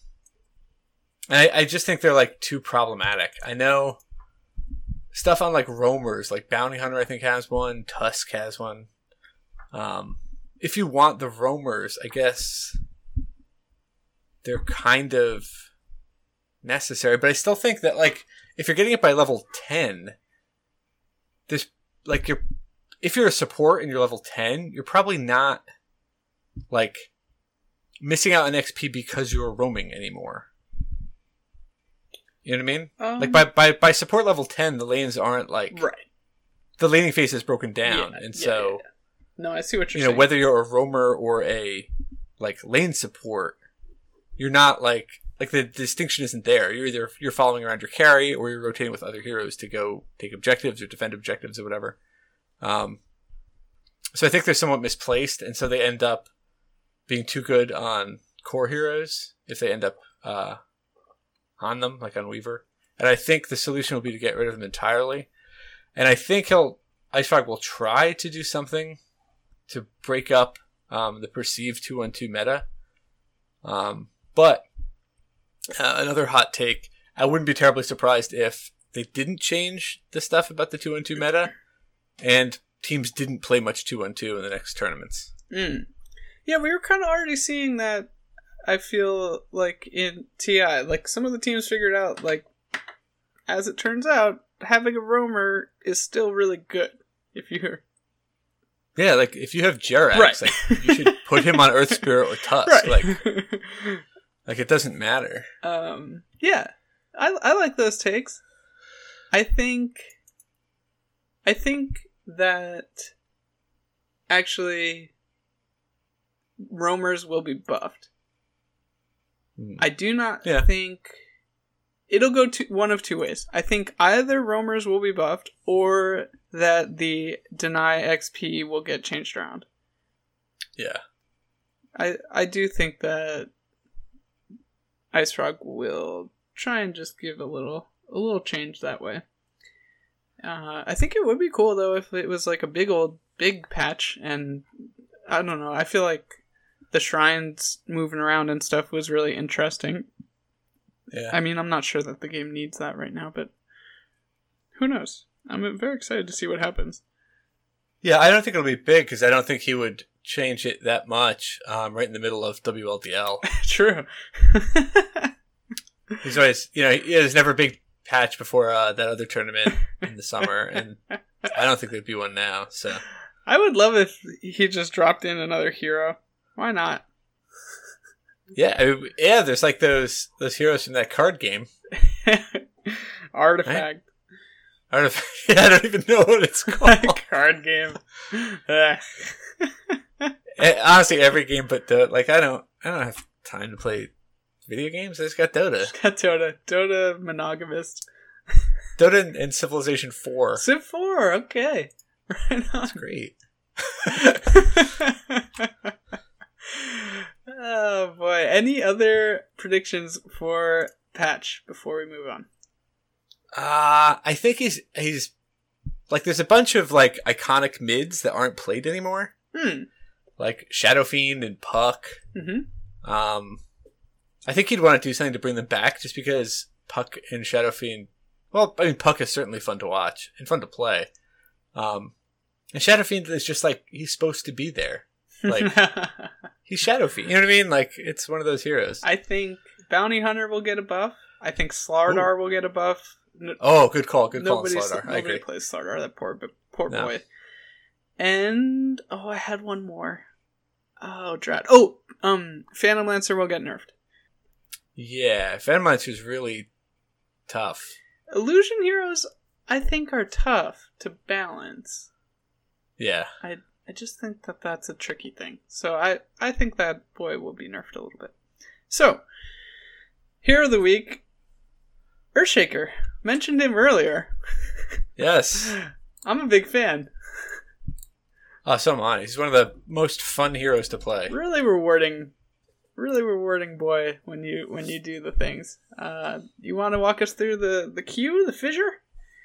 and I, I just think they're like too problematic. I know stuff on like roamers, like Bounty Hunter, I think has one. Tusk has one. Um, if you want the roamers, I guess they're kind of necessary, but I still think that like if you're getting it by level ten, this like you're. If you're a support and you're level ten, you're probably not, like, missing out on X P because you're roaming anymore. You know what I mean? Um, like, by, by, by support level ten, the lanes aren't, like... Right. The laning phase is broken down, yeah, and yeah, so... Yeah, yeah. No, I see what you're you know, saying. Whether you're a roamer or a, like, lane support, you're not, like, like the distinction isn't there. You're either you're following around your carry, or you're rotating with other heroes to go take objectives or defend objectives or whatever. Um, so I think they're somewhat misplaced, and so they end up being too good on core heroes if they end up uh, on them, like on Weaver. And I think the solution will be to get rid of them entirely. And I think he'll IceFrog will try to do something to break up um, the perceived two one two meta. Um, but uh, another hot take, I wouldn't be terribly surprised if they didn't change the stuff about the two one two meta and teams didn't play much two one two in the next tournaments. Mm. Yeah, we were kind of already seeing that, I feel like, in T I. Like, some of the teams figured out, like, as it turns out, having a roamer is still really good. If you're... Yeah, like, if you have Jerax, right. like, you should put him on Earth Spirit or Tusk. Right. Like, like, it doesn't matter. Um, yeah. I, I like those takes. I think... I think that... Actually... roamers will be buffed. Mm. I do not yeah. think... It'll go to one of two ways. I think either roamers will be buffed, or that the deny X P will get changed around. Yeah. I I do think that IceFrog will try and just give a little a little change that way. Uh, I think it would be cool though if it was like a big old big patch, and I don't know. I feel like the shrines moving around and stuff was really interesting. Yeah. I mean, I'm not sure that the game needs that right now, but who knows? I'm very excited to see what happens. Yeah, I don't think it'll be big because I don't think he would change it that much um, right in the middle of W L D L. True. He's always, you know, there's never a big patch before uh, that other tournament in the summer, and I don't think there'd be one now. So I would love if he just dropped in another hero. Why not? Yeah, I mean, yeah. There's like those those heroes from that card game. Artifact. Right? Artifact. Yeah, I don't even know what it's called. Card game. Honestly, every game but Dota. Like I don't, I don't have time to play video games. I just got Dota. Just got Dota. Dota monogamist. Dota and, and Civilization four. Civ four. Okay. Right on. That's great. Oh boy. Any other predictions for patch before we move on? Uh, I think he's, he's, like, there's a bunch of, like, iconic mids that aren't played anymore. Hmm. Like Shadow Fiend and Puck. Mm-hmm. Um, I think he'd want to do something to bring them back just because Puck and Shadow Fiend, well, I mean, Puck is certainly fun to watch and fun to play. Um, and Shadow Fiend is just, like, he's supposed to be there. Like, he's Shadow Fiend. You know what I mean? Like, it's one of those heroes. I think Bounty Hunter will get a buff. I think Slardar Ooh. will get a buff. Oh, good call. Good nobody, call on Slardar. I agree. Nobody plays Slardar. That poor, poor no. boy. And, oh, I had one more. Oh, drat. Oh, um, Phantom Lancer will get nerfed. Yeah, Phantom Lancer is really tough. Illusion heroes, I think, are tough to balance. Yeah. I I just think that that's a tricky thing. So I, I think that boy will be nerfed a little bit. So, hero of the week, Earthshaker. Mentioned him earlier. Yes. I'm a big fan. Oh, so am I. He's one of the most fun heroes to play. Really rewarding, really rewarding boy when you when you do the things. Uh, you want to walk us through the, the Q, the fissure?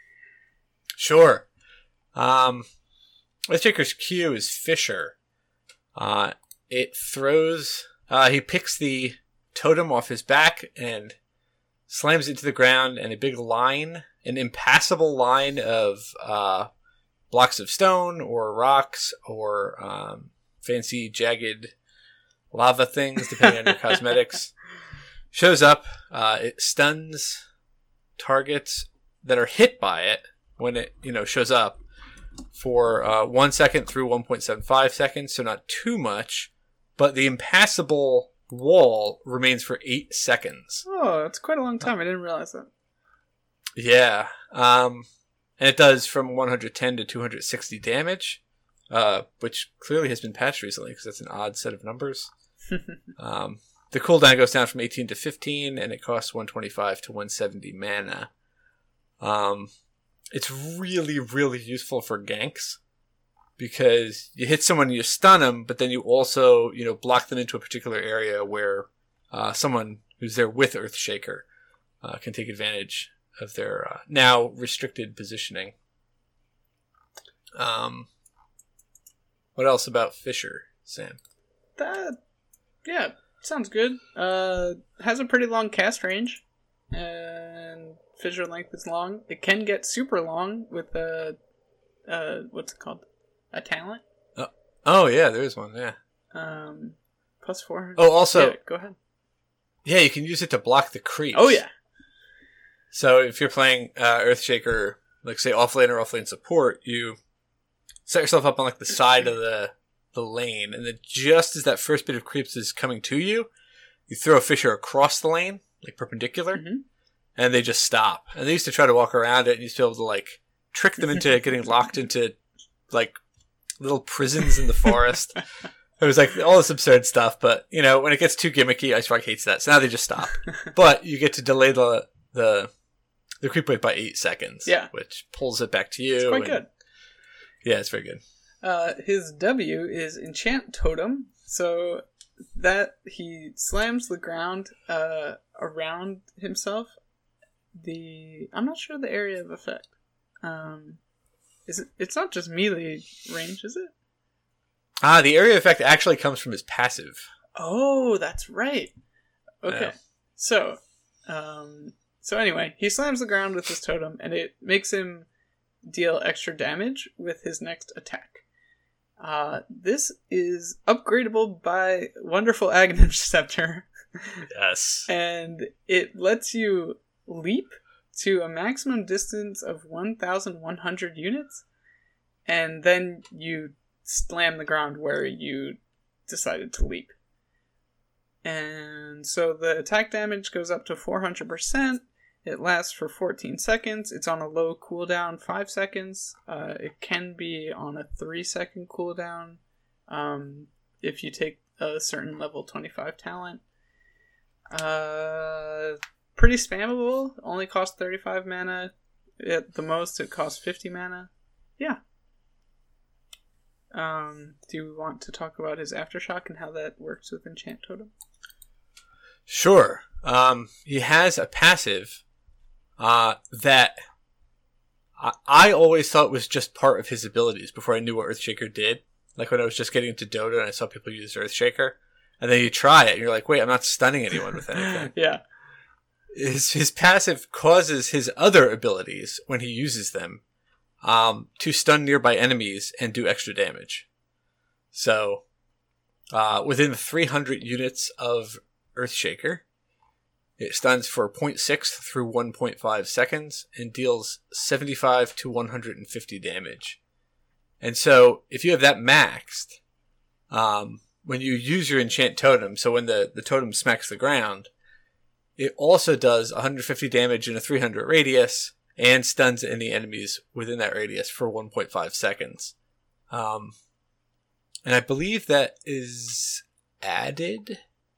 Sure. Um... Earthshaker's Q is Fissure. Uh, it throws... Uh, he picks the totem off his back and slams it to the ground, and a big line, an impassable line of uh, blocks of stone or rocks or um, fancy jagged lava things, depending on your cosmetics, shows up. Uh, it stuns targets that are hit by it when it, you know, shows up. For uh, one second through one point seven five seconds, so not too much, but the impassable wall remains for eight seconds. Oh, that's quite a long time. I didn't realize that. Yeah, um, and it does from one hundred ten to two hundred sixty damage, uh, which clearly has been patched recently because that's an odd set of numbers. um, the cooldown goes down from eighteen to fifteen, and it costs one twenty-five to one seventy mana. Um, it's really, really useful for ganks because you hit someone, you stun them, but then you also, you know, block them into a particular area where uh, someone who's there with Earthshaker uh, can take advantage of their uh, now restricted positioning. Um, what else about Fissure, Sam? That, yeah, sounds good. Uh, has a pretty long cast range, and Fissure length is long. It can get super long with a, uh, what's it called? A talent? Oh, oh yeah, there is one, yeah. Um, plus four hundred. Oh, also, yeah, go ahead. Yeah, you can use it to block the creeps. Oh, yeah. So if you're playing uh, Earthshaker, like say offlane or offlane support, you set yourself up on like the side of the the lane, and then just as that first bit of creeps is coming to you, you throw a Fissure across the lane, like perpendicular, mm-hmm. and they just stop. And they used to try to walk around it, and you used to be able to like trick them into getting locked into like little prisons in the forest. It was like all this absurd stuff, but you know, when it gets too gimmicky, Icebark hates that. So now they just stop. But you get to delay the the the creep wave by eight seconds. Yeah. Which pulls it back to you. It's quite and, good. Yeah, it's very good. Uh, his W is Enchant Totem, so that he slams the ground uh, around himself. The I'm not sure the area of effect. Um, is it? It's not just melee range, is it? Ah, the area effect actually comes from his passive. Oh, that's right. Okay, Yeah. so, um, so anyway, he slams the ground with his totem, and it makes him deal extra damage with his next attack. Uh, this is upgradable by Wonderful Aghanim Scepter. Yes. And it lets you leap to a maximum distance of one thousand one hundred units, and then you slam the ground where you decided to leap. And so the attack damage goes up to four hundred percent. It lasts for fourteen seconds. It's on a low cooldown, five seconds. Uh, it can be on a three second cooldown um, if you take a certain level twenty-five talent. Uh, pretty spammable. Only costs thirty-five mana. At the most, it costs fifty mana. Yeah. Um, do you want to talk about his Aftershock and how that works with Enchant Totem? Sure. Um, he has a passive uh, that I, I always thought was just part of his abilities before I knew what Earthshaker did. Like when I was just getting into Dota and I saw people use Earthshaker. And then you try it and you're like, wait, I'm not stunning anyone with anything. Yeah. His, his passive causes his other abilities, when he uses them, um, to stun nearby enemies and do extra damage. So, uh, within three hundred units of Earthshaker, it stuns for zero point six through one point five seconds and deals seventy-five to one hundred fifty damage. And so, if you have that maxed, um, when you use your Enchant Totem, so when the, the totem smacks the ground, it also does one hundred fifty damage in a three hundred radius and stuns any enemies within that radius for one point five seconds. Um, and I believe that is added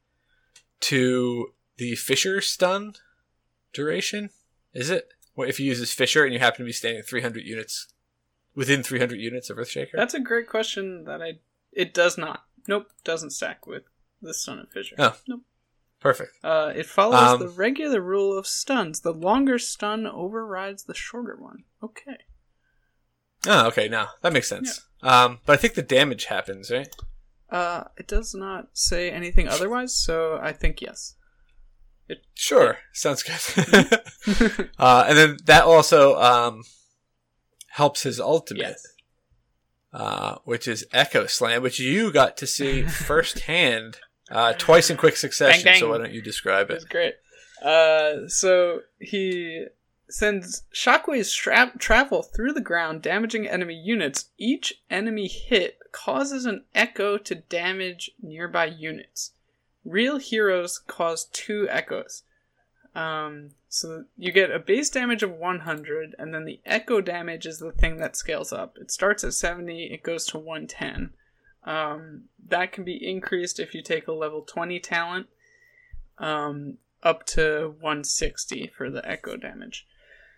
to the Fissure stun duration. Is it? Well, if you use this Fissure and you happen to be standing three hundred units, within three hundred units of Earthshaker? That's a great question that I... It does not. Nope, doesn't stack with the stun of Fissure. Oh. Nope. Perfect. Uh, it follows um, the regular rule of stuns. The longer stun overrides the shorter one. Okay. Oh, okay, no, that makes sense. Yeah. Um, but I think the damage happens, right? Uh, it does not say anything otherwise, so I think yes. It, sure, yeah. Sounds good. uh, and then that also um, helps his ultimate, yes. uh, which is Echo Slam, which you got to see firsthand. Uh, twice in quick succession, bang, bang. So why don't you describe it? It's great. Uh, so he sends shockwaves tra- travel through the ground, damaging enemy units. Each enemy hit causes an echo to damage nearby units. Real heroes cause two echoes. Um, so you get a base damage of one hundred, and then the echo damage is the thing that scales up. It starts at seventy, it goes to one ten. Um, that can be increased if you take a level twenty talent. um, up to one sixty for the echo damage.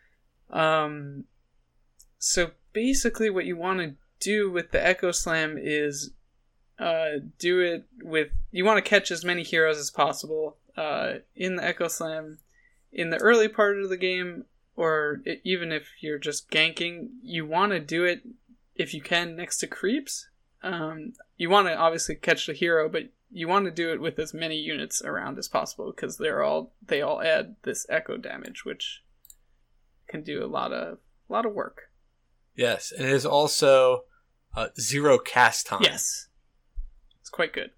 Um, so basically what you want to do with the Echo Slam is uh, do it with... You want to catch as many heroes as possible uh, in the Echo Slam. In the early part of the game, or it, even if you're just ganking, you want to do it, if you can, next to creeps. Um, you want to obviously catch the hero, but you want to do it with as many units around as possible, because they're all they all add this echo damage, which can do a lot of a lot of work. Yes, and it is also uh, zero cast time. Yes, it's quite good.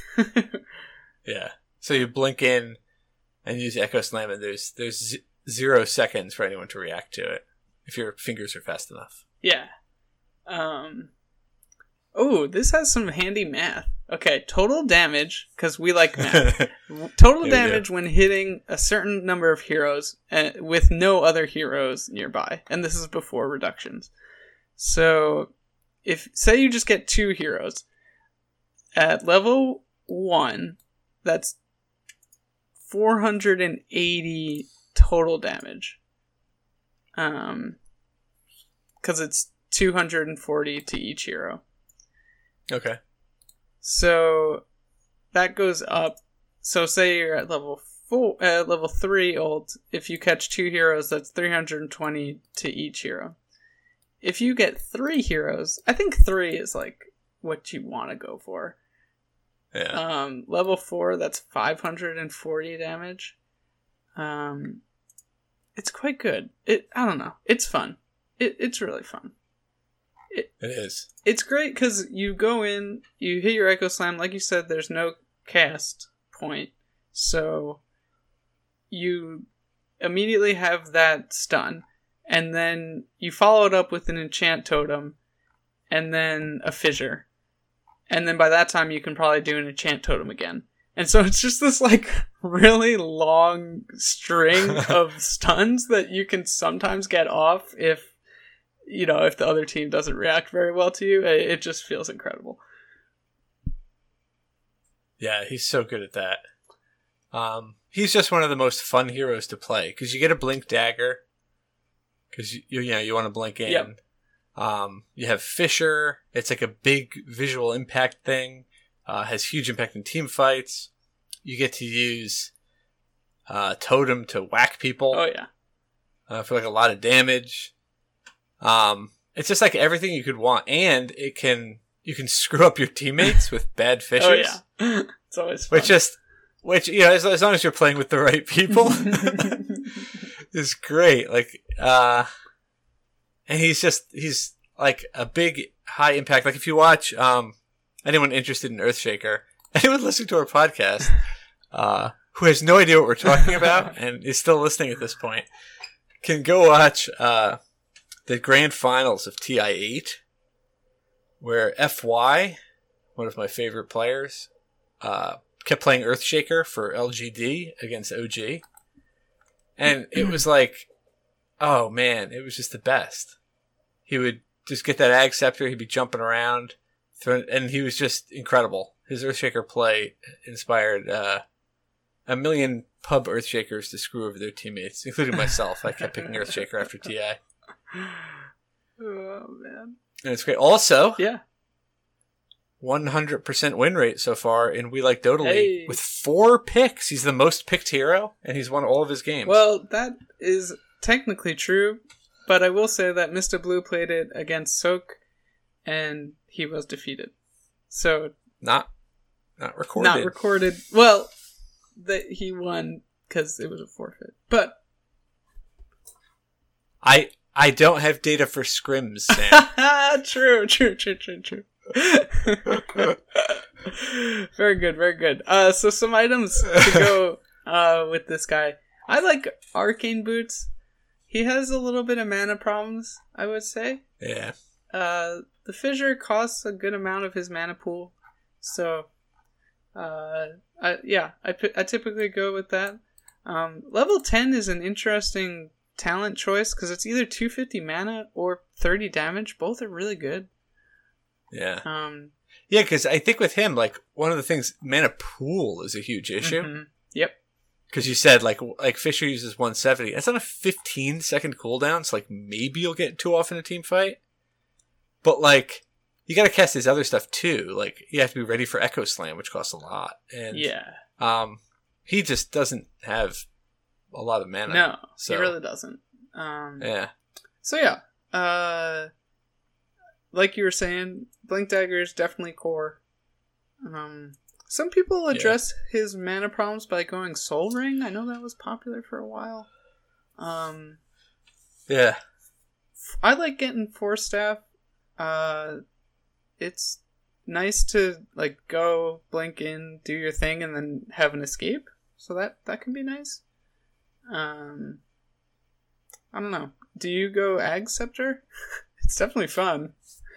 Yeah, so you blink in and use Echo Slam, and there's there's z- zero seconds for anyone to react to it if your fingers are fast enough. Yeah. Um. Oh, this has some handy math. Okay, total damage, because we like math. Total damage when hitting a certain number of heroes uh, with no other heroes nearby. And this is before reductions. So, if say you just get two heroes. At level one, that's four hundred eighty total damage. Um, because it's two hundred forty to each hero. Okay. So that goes up. So say you're at level four, uh, level three ult. If you catch two heroes, that's three hundred twenty to each hero. If you get three heroes, I think three is like what you want to go for. Yeah. Um, level four, that's five hundred forty damage. Um, it's quite good. It I don't know. It's fun. It it's really fun. It, it is. It's great because you go in, you hit your Echo Slam. Like you said, there's no cast point. So you immediately have that stun. And then you follow it up with an Enchant Totem. And then a Fissure. And then by that time, you can probably do an Enchant Totem again. And so it's just this like really long string of stuns that you can sometimes get off if... You know, if the other team doesn't react very well to you, it just feels incredible. Yeah, he's so good at that. Um, he's just one of the most fun heroes to play because you get a blink dagger because you you know you want to blink in. Yep. Um, you have Fissure. It's like a big visual impact thing. Uh, has huge impact in team fights. You get to use uh, Totem to whack people. Oh yeah, uh, for like a lot of damage. Um, it's just like everything you could want, and it can you can screw up your teammates with bad fissures. Oh yeah, it's always fun. Which just which you know as, as long as you're playing with the right people, is great. Like uh, and he's just he's like a big high impact. Like if you watch um anyone interested in Earthshaker, anyone listening to our podcast, uh, who has no idea what we're talking about and is still listening at this point, can go watch uh. the grand finals of T I eight, where F Y, one of my favorite players, uh, kept playing Earthshaker for L G D against O G. And it was like, oh man, it was just the best. He would just get that Ag Scepter, he'd be jumping around, throw, and he was just incredible. His Earthshaker play inspired uh, a million pub Earthshakers to screw over their teammates, including myself. I kept picking Earthshaker after T I. Oh man, and it's great. Also, yeah, one hundred percent win rate so far in We Like Dota League hey. with four picks. He's the most picked hero, and he's won all of his games. Well, that is technically true, but I will say that Mister Blue played it against Soak, and he was defeated. So not not recorded. Not recorded. Well, that he won because it was a forfeit, but. I I don't have data for scrims, Sam. True, true, true, true, true. Very good, very good. Uh, so some items to go uh, with this guy. I like Arcane Boots. He has a little bit of mana problems, I would say. Yeah. Uh, the Fissure costs a good amount of his mana pool, so uh, I, yeah, I, I typically go with that. Um, level ten is an interesting talent choice because it's either two hundred fifty mana or thirty damage. Both are really good. Yeah. Um. Yeah, because I think with him, like one of the things, mana pool is a huge issue. Mm-hmm. Yep. because you said like like Fisher uses one seventy. That's on a fifteen second cooldown, so like maybe you'll get two off in a team fight. But like you got to cast his other stuff too. Like you have to be ready for Echo Slam, which costs a lot. And yeah, um, he just doesn't have a lot of mana. No, so. he really doesn't. Um, yeah. So yeah, uh, like you were saying, Blink Dagger is definitely core. Um, some people address yeah. his mana problems by going Soul Ring. I know that was popular for a while. Um, yeah, I like getting Force Staff. Uh, it's nice to like go blink in, do your thing, and then have an escape. So that that can be nice. Um, I don't know. Do you go Ag Scepter? It's definitely fun.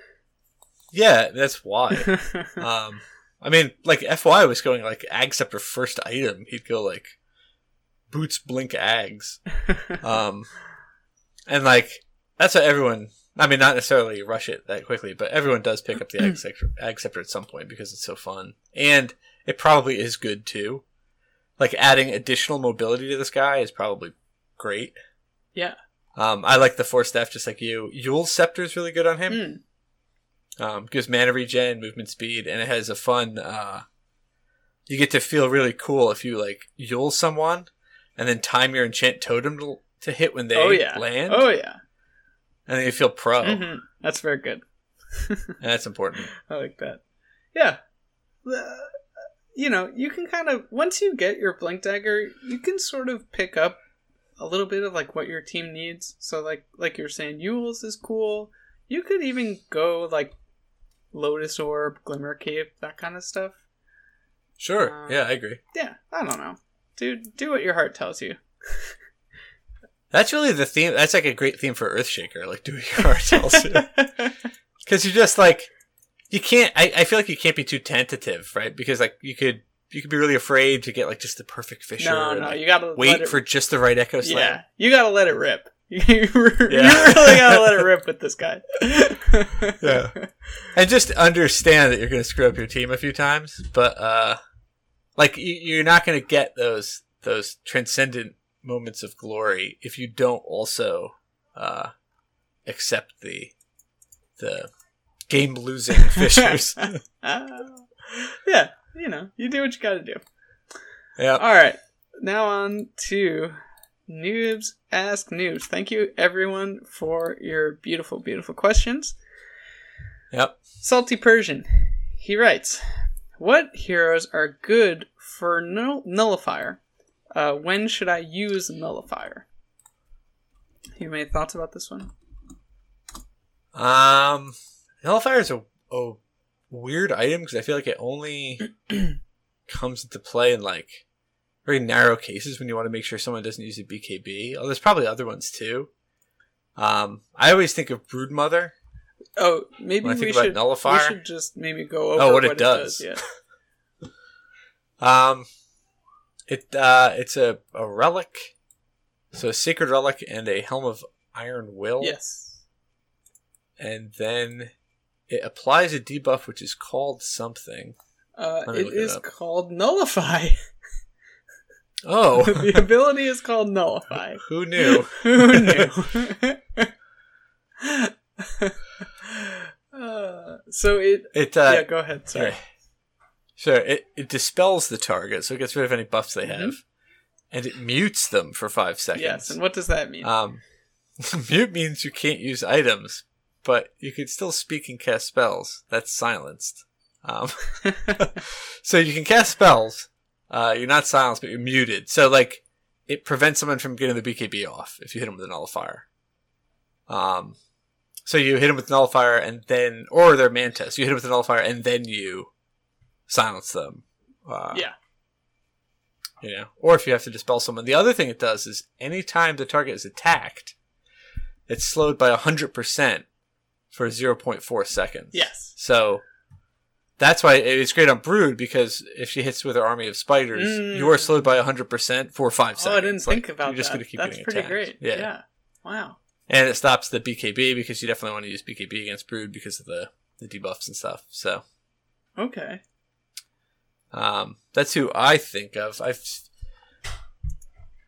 Yeah, that's why. um, I mean, like F Y was going like Ag Scepter first item. He'd go like Boots Blink Ags, um, and like that's what everyone. I mean, not necessarily rush it that quickly, but everyone does pick up the Ag Scepter, Ag Scepter at some point because it's so fun, and it probably is good too. Like adding additional mobility to this guy is probably great. Yeah. Um, I like the Force Staff just like you. Yule Scepter is really good on him. Mm. Um, gives mana regen, movement speed, and it has a fun, uh, you get to feel really cool if you like Yule someone and then time your enchant totem to, to hit when they oh, yeah. land. Oh yeah. And then you feel pro. Mm-hmm. That's very good. And that's important. I like that. Yeah. Uh, you know, you can kind of, once you get your Blink Dagger, you can sort of pick up a little bit of like what your team needs. So like like you're saying, Yule's is cool. You could even go like Lotus Orb, Glimmer Cape, that kind of stuff. Sure. Um, yeah, I agree. Yeah, I don't know. Dude, do what your heart tells you. That's really the theme. That's like a great theme for Earthshaker. Like, do what your heart tells you. Because you just like, you can't, I, I feel like you can't be too tentative, right? Because like you could, you could be really afraid to get like just the perfect Fisher. No, and, no, like, you gotta wait let it, for just the right Echo Slam. Yeah, you gotta let it rip. You, really yeah. gotta let it rip with this guy. Yeah. And just understand that you're going to screw up your team a few times, but uh, like you, you're not going to get those those transcendent moments of glory if you don't also uh, accept the the game losing Fishers. uh, yeah, you know, you do what you got to do. Yeah. All right, now on to Noobs Ask Noobs. Thank you, everyone, for your beautiful, beautiful questions. Yep. Salty Persian, he writes, what heroes are good for null- Nullifier? Uh, when should I use Nullifier? You have any thoughts about this one? Um, Nullifier is a, a weird item because I feel like it only comes into play in like very narrow cases when you want to make sure someone doesn't use a B K B. Oh, there's probably other ones too. Um, I always think of Broodmother. Oh, maybe when I think we about should. Nullifier. We should just maybe go over oh, what, what it does. It does. Yeah. um, it uh, it's a, a relic, so a sacred relic and a helm of iron will. Yes. And then it applies a debuff which is called something. Uh, it is it called Nullify. Oh. The ability is called Nullify. Who knew? Who knew? uh, so it... It uh, yeah, go ahead. Sorry. Sure. It, it dispels the target, so it gets rid of any buffs they have. Mm-hmm. And it mutes them for five seconds. Yes, and what does that mean? Um, mute means you can't use items, but you can still speak and cast spells. That's silenced. Um, so you can cast spells. Uh, you're not silenced, but you're muted. So, like, it prevents someone from getting the B K B off if you hit them with a nullifier. Um, so you hit them with nullifier and then, or their mantis. You hit them with a nullifier and then you silence them. Uh, yeah. You know, or if you have to dispel someone. The other thing it does is anytime the target is attacked, it's slowed by one hundred percent for zero point four seconds. Yes. So that's why it's great on Brood, because if she hits with her army of spiders, mm. you are slowed by one hundred percent for five seconds. Oh, I didn't like, think about you're just that. Gonna keep That's getting pretty attacked. great. Yeah. yeah. Wow. And it stops the B K B because you definitely want to use B K B against Brood because of the, the debuffs and stuff. So. Okay. Um, that's who I think of. I've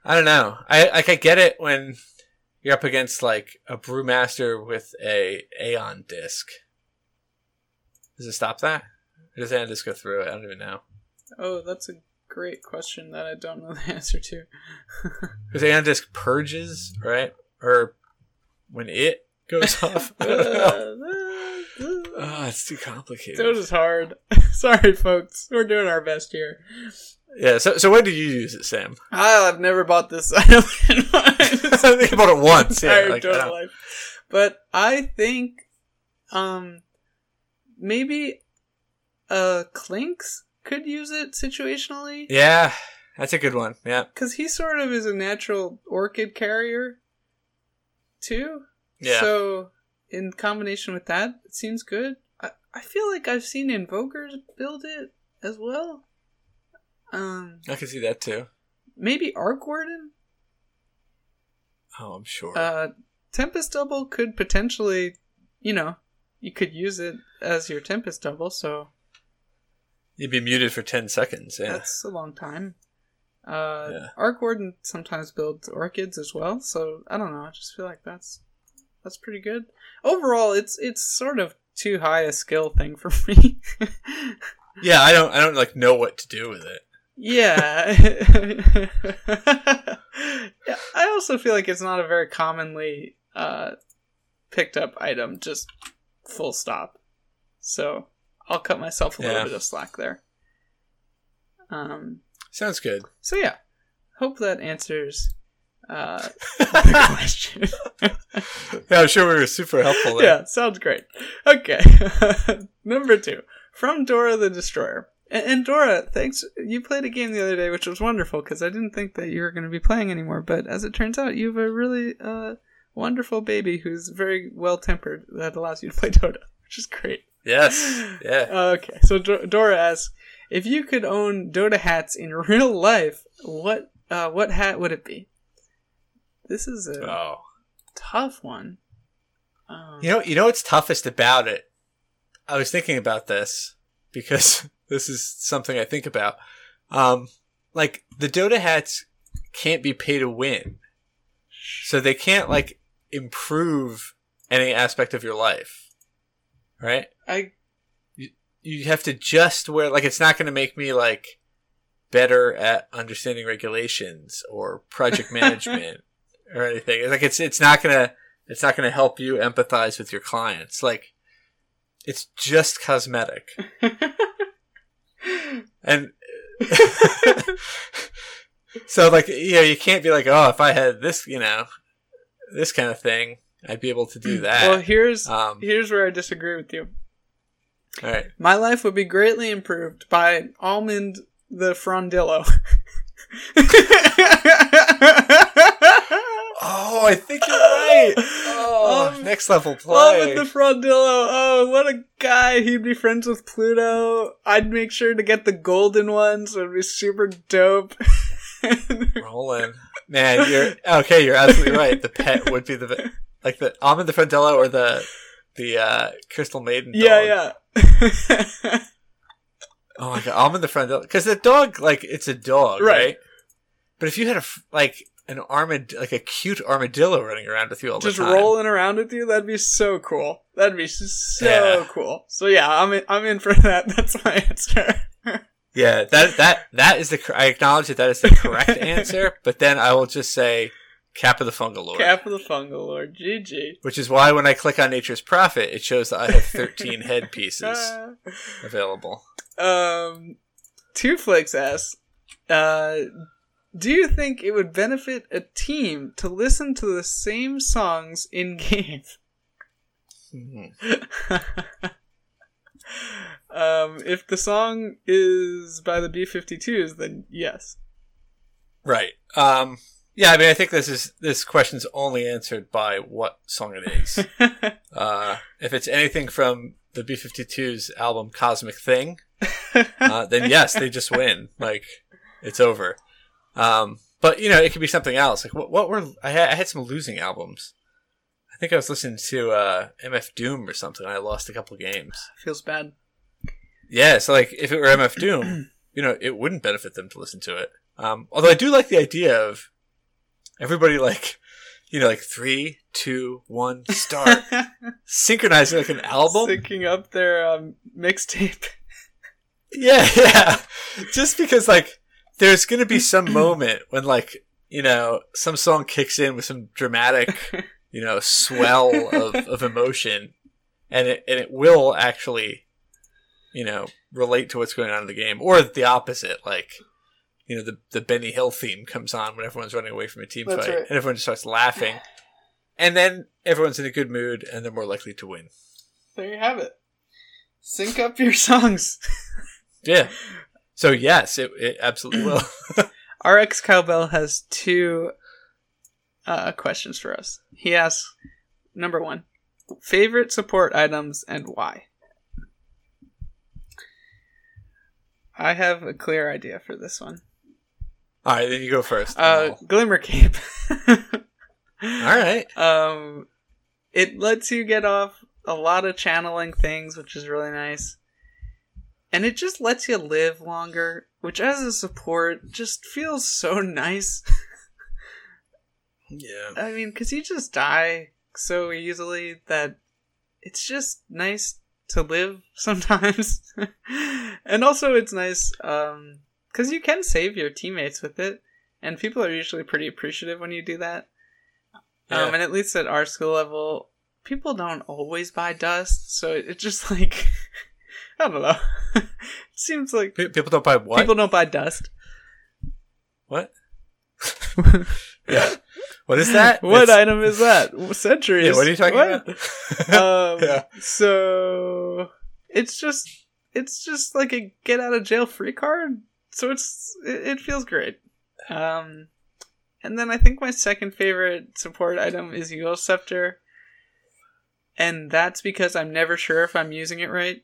I don't know. I like I get it when you're up against like a Brewmaster with a Aeon disc. Does it stop that? Or does Aeon disc go through it? I don't even know. Oh, that's a great question that I don't know the answer to. Because Aeon disc purges, right? Or when it goes off. I don't know. Oh, it's too complicated. It was hard. Sorry, folks. We're doing our best here. Yeah, so so when did you use it, Sam? I've never bought this item in my I think I bought it once. Yeah, entire like, total I don't- life. But I think um, maybe uh, Clinks could use it situationally. yeah, that's a good one. Yeah. Because he sort of is a natural orchid carrier, too. Yeah. So, in combination with that, it seems good. I, I feel like I've seen Invokers build it as well. Um, I can see that too. maybe Arc Warden? Oh, I'm sure. Uh, Tempest Double could potentially, you know, you could use it as your Tempest Double, so You'd be muted for ten seconds. Yeah. that's a long time. Uh, Yeah. Arc Warden sometimes builds orchids as well, so I don't know. I just feel like that's that's pretty good. Overall, it's it's sort of too high a skill thing for me. Yeah, I don't I don't like know what to do with it. Yeah. Yeah. I also feel like it's not a very commonly uh, picked up item, just full stop. So I'll cut myself a little Yeah. bit of slack there. Um. Sounds good. So yeah, hope that answers uh, the question. Yeah, I'm sure we were super helpful there. Yeah, sounds great. Okay, number two from Dora the Destroyer. And, and Dora, thanks. You played a game the other day, which was wonderful because I didn't think that you were going to be playing anymore. But as it turns out, you have a really uh, wonderful baby who's very well tempered that allows you to play Dota, which is great. Yes. Yeah. Okay, so Do- Dora asks, if you could own Dota hats in real life, what uh, what hat would it be? This is a Oh. tough one. Um, You know, you know what's toughest about it? I was thinking about this because this is something I think about. Um, like the Dota hats can't be pay to win, so they can't like improve any aspect of your life, right? I You have to just wear like it's not going to make me like better at understanding regulations or project management or anything. It's like it's it's not gonna it's not gonna help you empathize with your clients. Like it's just cosmetic. And so like you know you can't be like, oh, if I had this you know this kind of thing I'd be able to do that. Well, here's Um, here's where I disagree with you. all right. My life would be greatly improved by Almond the Frondillo. Oh, I think you're right. Oh, Um, next level play. Almond the Frondillo. Oh, what a guy. He'd be friends with Pluto. I'd make sure to get the golden ones. It would be super dope. Rolling. Man, you're okay. You're absolutely right. The pet would be the like the Almond the Frondillo or the the uh, Crystal Maiden. Dog. yeah, yeah. Oh my god, Almond the Frondillo. Because the dog, like, it's a dog, Right. right? But if you had a f- like an armad like a cute armadillo running around with you all Just the time, rolling around with you, that'd be so cool. That'd be so Yeah. cool. So yeah, I'm in, I'm in for that. That's my answer. yeah, that that that is the. cor- I acknowledge that that is the correct answer. But then I will just say Cap of the Fungal Lord. Cap of the Fungal Lord. G G. Which is why when I click on Nature's Prophet, it shows that I have thirteen head pieces available. Um, Two Flakes asks, uh, do you think it would benefit a team to listen to the same songs in game? Mhm. um, if the song is by the B fifty-twos, then yes. Right. Um, yeah, I mean, I think this is this question's only answered by what song it is. uh, if it's anything from the B fifty-twos album Cosmic Thing, uh, then yes, they just win. Like, it's over. Um, but, you know, it could be something else. Like, what, what were... I had, I had some losing albums. I think I was listening to uh, M F Doom or something, and I lost a couple games. Feels bad. Yeah, so, like, if it were M F Doom, you know, it wouldn't benefit them to listen to it. Um, although I do like the idea of everybody like, you know, like three, two, one, start, synchronizing like an album, syncing up their um, mixtape. Yeah, yeah. Just because like there's gonna be some moment when like, you know, some song kicks in with some dramatic, you know, swell of, of emotion, and it and it will actually, you know, relate to what's going on in the game, or the opposite, like. You know, the, the Benny Hill theme comes on when everyone's running away from a team That's fight. right. And everyone just starts laughing. And then everyone's in a good mood and they're more likely to win. There you have it. Sync up your songs. Yeah. So, yes, it, it absolutely will. R X Cowbell has two uh, questions for us. He asks, number one, favorite support items and why? I have a clear idea for this one. All right, then you go first. Uh, Glimmer Cape. All right. Um, it lets you get off a lot of channeling things, which is really nice. And it just lets you live longer, which as a support just feels so nice. Yeah. I mean, because you just die so easily that it's just nice to live sometimes. And also it's nice, um... because you can save your teammates with it, and people are usually pretty appreciative when you do that. Yeah. Um, and at least at our skill level, people don't always buy dust, so it, it just like, I don't know. It seems like... P- people don't buy what? People don't buy dust. What? Yeah. What is that? What It's... item is that? Centuries. Yeah, what are you talking what? about? um, yeah. So, it's just, it's just like a get out of jail free card. So it's it, it feels great. Um, and then I think my second favorite support item is Eagle Scepter. And that's because I'm never sure if I'm using it right.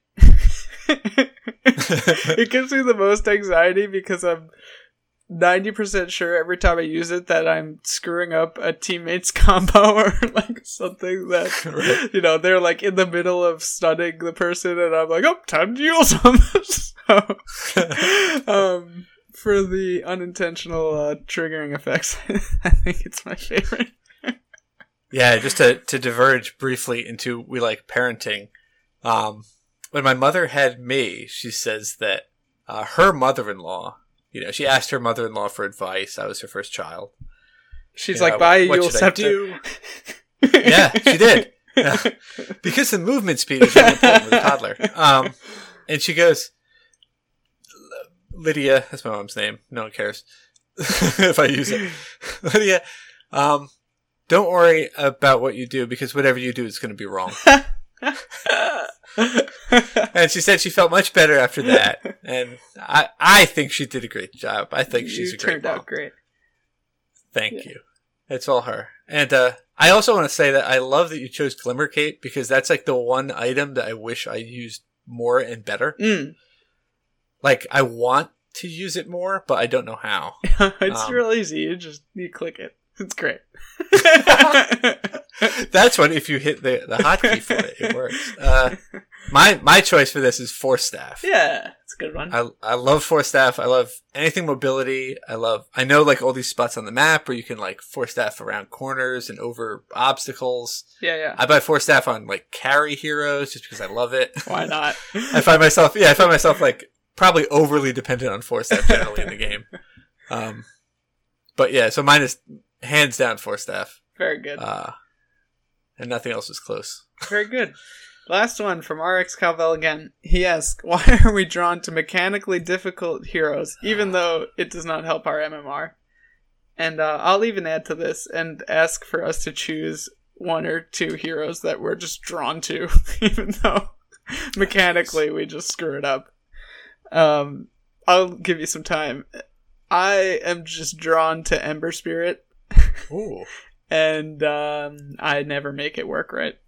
It gives me the most anxiety because I'm ninety percent sure every time I use it that I'm screwing up a teammate's combo or like something that, Right. you know, they're like in the middle of stunning the person and I'm like, oh, time to use them. So, um, for the unintentional uh, triggering effects, I think it's my favorite. Yeah, just to, to diverge briefly into we like parenting. Um, when my mother had me, she says that uh, her mother-in-law, you know, she asked her mother-in-law for advice. I was her first child. She's You like, know, buy a what Yule should I Scepter. do? Yeah, she did. Yeah. Because the movement speed is really important with a toddler. Um, and she goes, Lydia, that's my mom's name. No one cares if I use it. Lydia, um, don't worry about what you do because whatever you do is going to be wrong. And she said she felt much better after that. And I, I think she did a great job. I think she's You a great turned mom. out great. Thank Yeah. you. It's all her. And uh, I also want to say that I love that you chose Glimmer Cape because that's like the one item that I wish I used more and better. Mm. Like, I want to use it more, but I don't know how. It's Um, real easy. You just you click it. It's great. That's what, if you hit the, the hotkey for it, it works. Uh, my my choice for this is Force Staff. Yeah, it's a good one. I I love Force Staff. I love anything mobility. I love, I know like all these spots on the map where you can like Force Staff around corners and over obstacles. Yeah, yeah. I buy Force Staff on like carry heroes just because I love it. Why not? I find myself, yeah, I find myself like probably overly dependent on Force Staff generally in the game. Um, but yeah, so mine is hands down Force Staff. Very good. Uh, and nothing else is close. Very good. Last one from R X Calvel again. He asks, why are we drawn to mechanically difficult heroes, even though it does not help our M M R? And uh, I'll even add to this and ask for us to choose one or two heroes that we're just drawn to, even though mechanically we just screw it up. Um, I'll give you some time. I am just drawn to Ember Spirit. Ooh. And um, I never make it work right.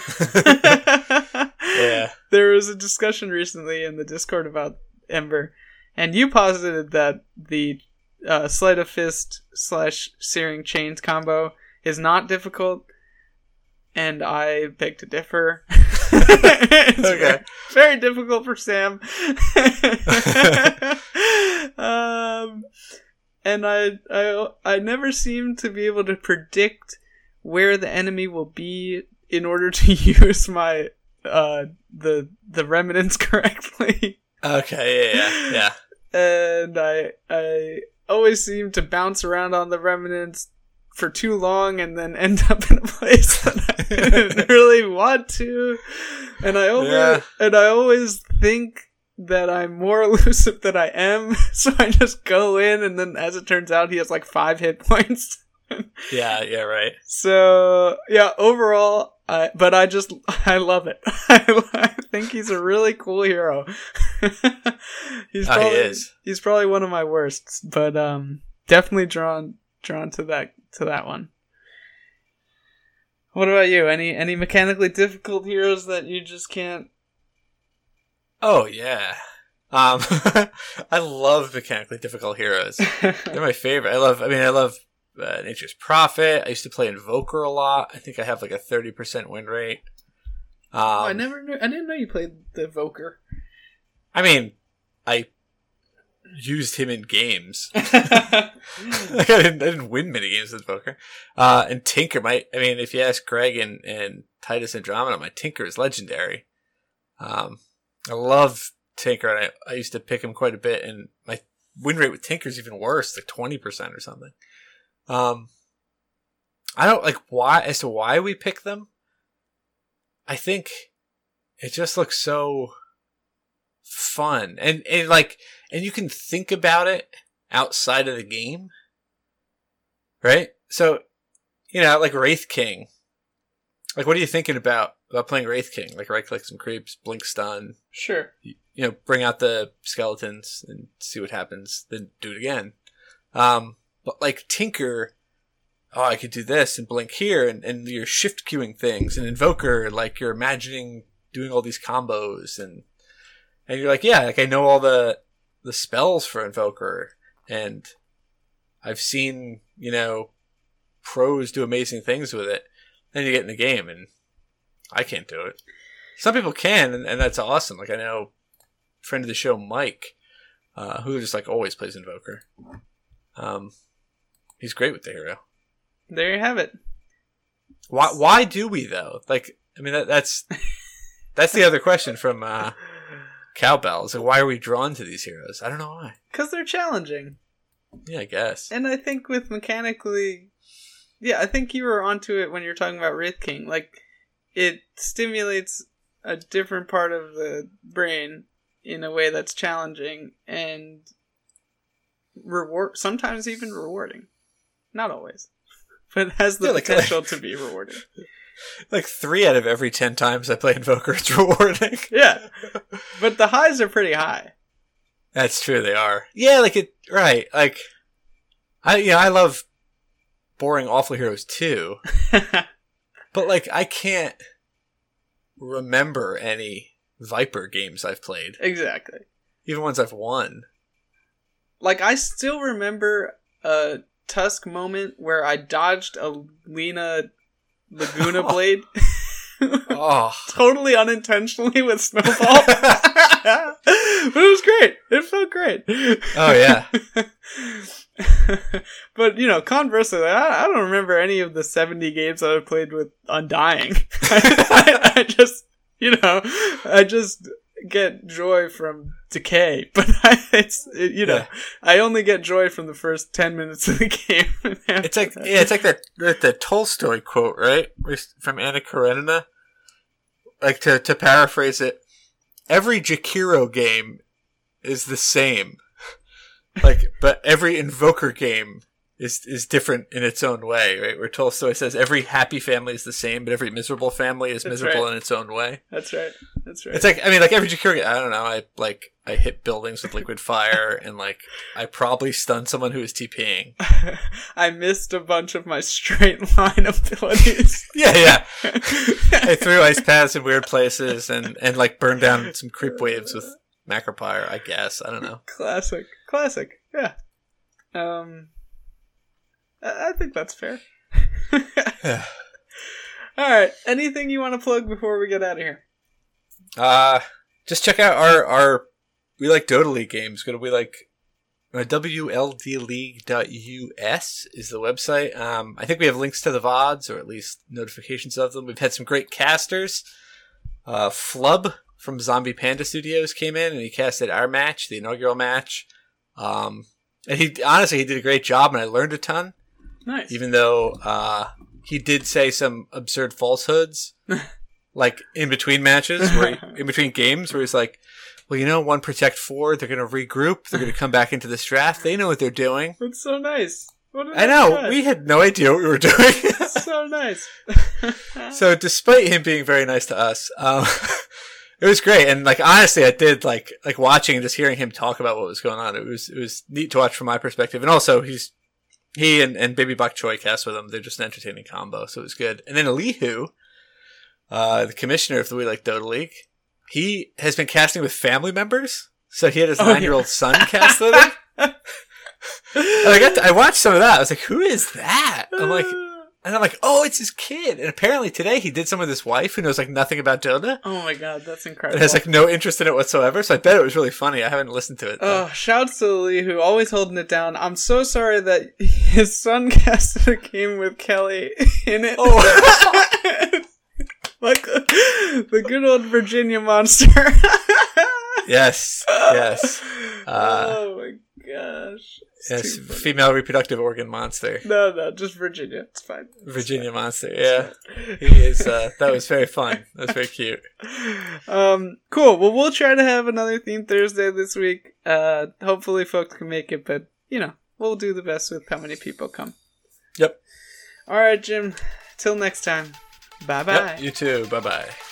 Yeah. There was a discussion recently in the Discord about Ember, and you posited that the uh, Sleight of Fist slash Searing Chains combo is not difficult, and I beg to differ. It's Okay. very, very difficult for Sam. um, and I, I, I never seem to be able to predict where the enemy will be in order to use my uh the the remnants correctly. Okay, yeah, yeah, yeah. And I I always seem to bounce around on the remnants for too long and then end up in a place that I didn't really want to. And I over yeah. and I always think that I'm more elusive than I am, so I just go in, and then as it turns out, he has like five hit points. yeah, yeah, right. So yeah, overall, I, but I just I love it. I, I think he's a really cool hero. he's probably, oh, he is. He's probably one of my worsts, but um, definitely drawn drawn to that to that one. What about you? Any any mechanically difficult heroes that you just can't? Oh yeah, um, I love mechanically difficult heroes. They're my favorite. I love. I mean, I love uh, Nature's Prophet. I used to play Invoker a lot. I think I have like a thirty percent win rate. Um, oh, I never knew. I didn't know you played the Invoker. I mean, I used him in games. like I didn't, I didn't win many games with Invoker. Uh, and Tinker, my. I mean, if you ask Greg and, and Titus Andromeda, my Tinker is legendary. Um. I love Tinker, and I, I used to pick him quite a bit, and my win rate with Tinker is even worse, like twenty percent or something. Um, I don't, like, why, as to why we pick them, I think it just looks so fun, and, and like, and you can think about it outside of the game, right? So, you know, like Wraith King, like, what are you thinking about? About playing Wraith King, like right click some creeps, blink stun. Sure. You, you know, bring out the skeletons and see what happens, then do it again. Um, but like Tinker, oh, I could do this and blink here, and, and you're shift queuing things. And Invoker, like you're imagining doing all these combos, and and you're like, yeah, like I know all the the spells for Invoker, and I've seen, you know, pros do amazing things with it. Then you get in the game and I can't do it. Some people can, and, and that's awesome. Like I know, friend of the show Mike, uh, who just like always plays Invoker. Um, he's great with the hero. There you have it. Why? Why do we though? Like, I mean, that, that's that's the other question from uh, Cowbell. Is like, why are we drawn to these heroes? I don't know why. Because they're challenging. Yeah, I guess. And I think with mechanically, yeah, I think you were onto it when you were talking about Wraith King. Like, it stimulates a different part of the brain in a way that's challenging and reward, sometimes even rewarding. Not always, but has the yeah, like, potential like, to be rewarding. Like three out of every ten times I play Invoker, it's rewarding. Yeah, but the highs are pretty high. That's true, they are. Yeah, like it, right? Like, I yeah, I love boring, awful heroes too. But, like, I can't remember any Viper games I've played. Exactly. Even ones I've won. Like, I still remember a Tusk moment where I dodged a Lena Laguna Blade. Oh. Totally unintentionally with Snowball. But it was great. It felt great. Oh, yeah. But, you know, conversely, I, I don't remember any of the seventy games that I've played with Undying. I, I, I just, you know, I just get joy from decay. But I, it's, it, you know, yeah. I only get joy from the first ten minutes of the game. It's like, yeah, it's like that, that, that Tolstoy quote, right? From Anna Karenina. Like, to, to paraphrase it, every Jakiro game is the same. Like, but every Invoker game is is different in its own way, right? Where Tolstoy says every happy family is the same, but every miserable family is That's miserable right. in its own way. That's right. That's right. It's like, I mean, like every Jakiro game, I don't know, I, like, I hit buildings with liquid fire, and, like, I probably stunned someone who was TPing. I missed a bunch of my straight line abilities. yeah, yeah. I threw ice paths in weird places, and, and, like, burned down some creep waves with Macropyre, I guess. I don't know. Classic. Classic. Yeah. Um, I, I think that's fair. Yeah. Alright. Anything you want to plug before we get out of here? Uh, just check out our, our We Like Dota League games. Go to We Like Uh, W L D league dot U S is the website. Um, I think we have links to the V O Ds, or at least notifications of them. We've had some great casters. Uh, Flub from Zombie Panda Studios came in, and he casted our match, the inaugural match. Um, and he honestly, he did a great job, and I learned a ton. Nice. Even though uh, he did say some absurd falsehoods, like in between matches, where he, in between games, where he's like, well, you know, one Protect four, they're going to regroup. They're going to come back into this draft. They know what they're doing. That's so nice. What a I nice know. guy. We had no idea what we were doing. So nice. So despite him being very nice to us, um, it was great. And like, honestly, I did like, like watching and just hearing him talk about what was going on. It was, it was neat to watch from my perspective. And also he's, he and, and Baby Bok Choy cast with him. They're just an entertaining combo. So it was good. And then Elihu, uh, the commissioner of the We Like Dota League, he has been casting with family members. So he had his Oh, nine-year-old yeah. son cast with him. And I got to, I watched some of that. I was like, who is that? I'm like, and I'm like, oh, it's his kid. And apparently today he did some with his wife who knows like nothing about Dota. Oh my god, that's It incredible. has like no interest in it whatsoever. So I bet it was really funny. I haven't listened to it. though. Oh, shouts to Lee, who always holding it down. I'm so sorry that his son casted a game with Kelly in it. Oh. Like the good old Virginia monster. Yes. Yes. Uh, oh my gosh. It's yes. too funny. Female reproductive organ monster. No, no, just Virginia. It's fine. It's Virginia fine. monster. Yeah. He is, uh, that was very fun. That was very cute. Um, cool. Well, we'll try to have another theme Thursday this week. Uh, hopefully folks can make it, but, you know, we'll do the best with how many people come. Yep. All right, Jim. Till next time. Bye-bye. Yep. You too. Bye bye.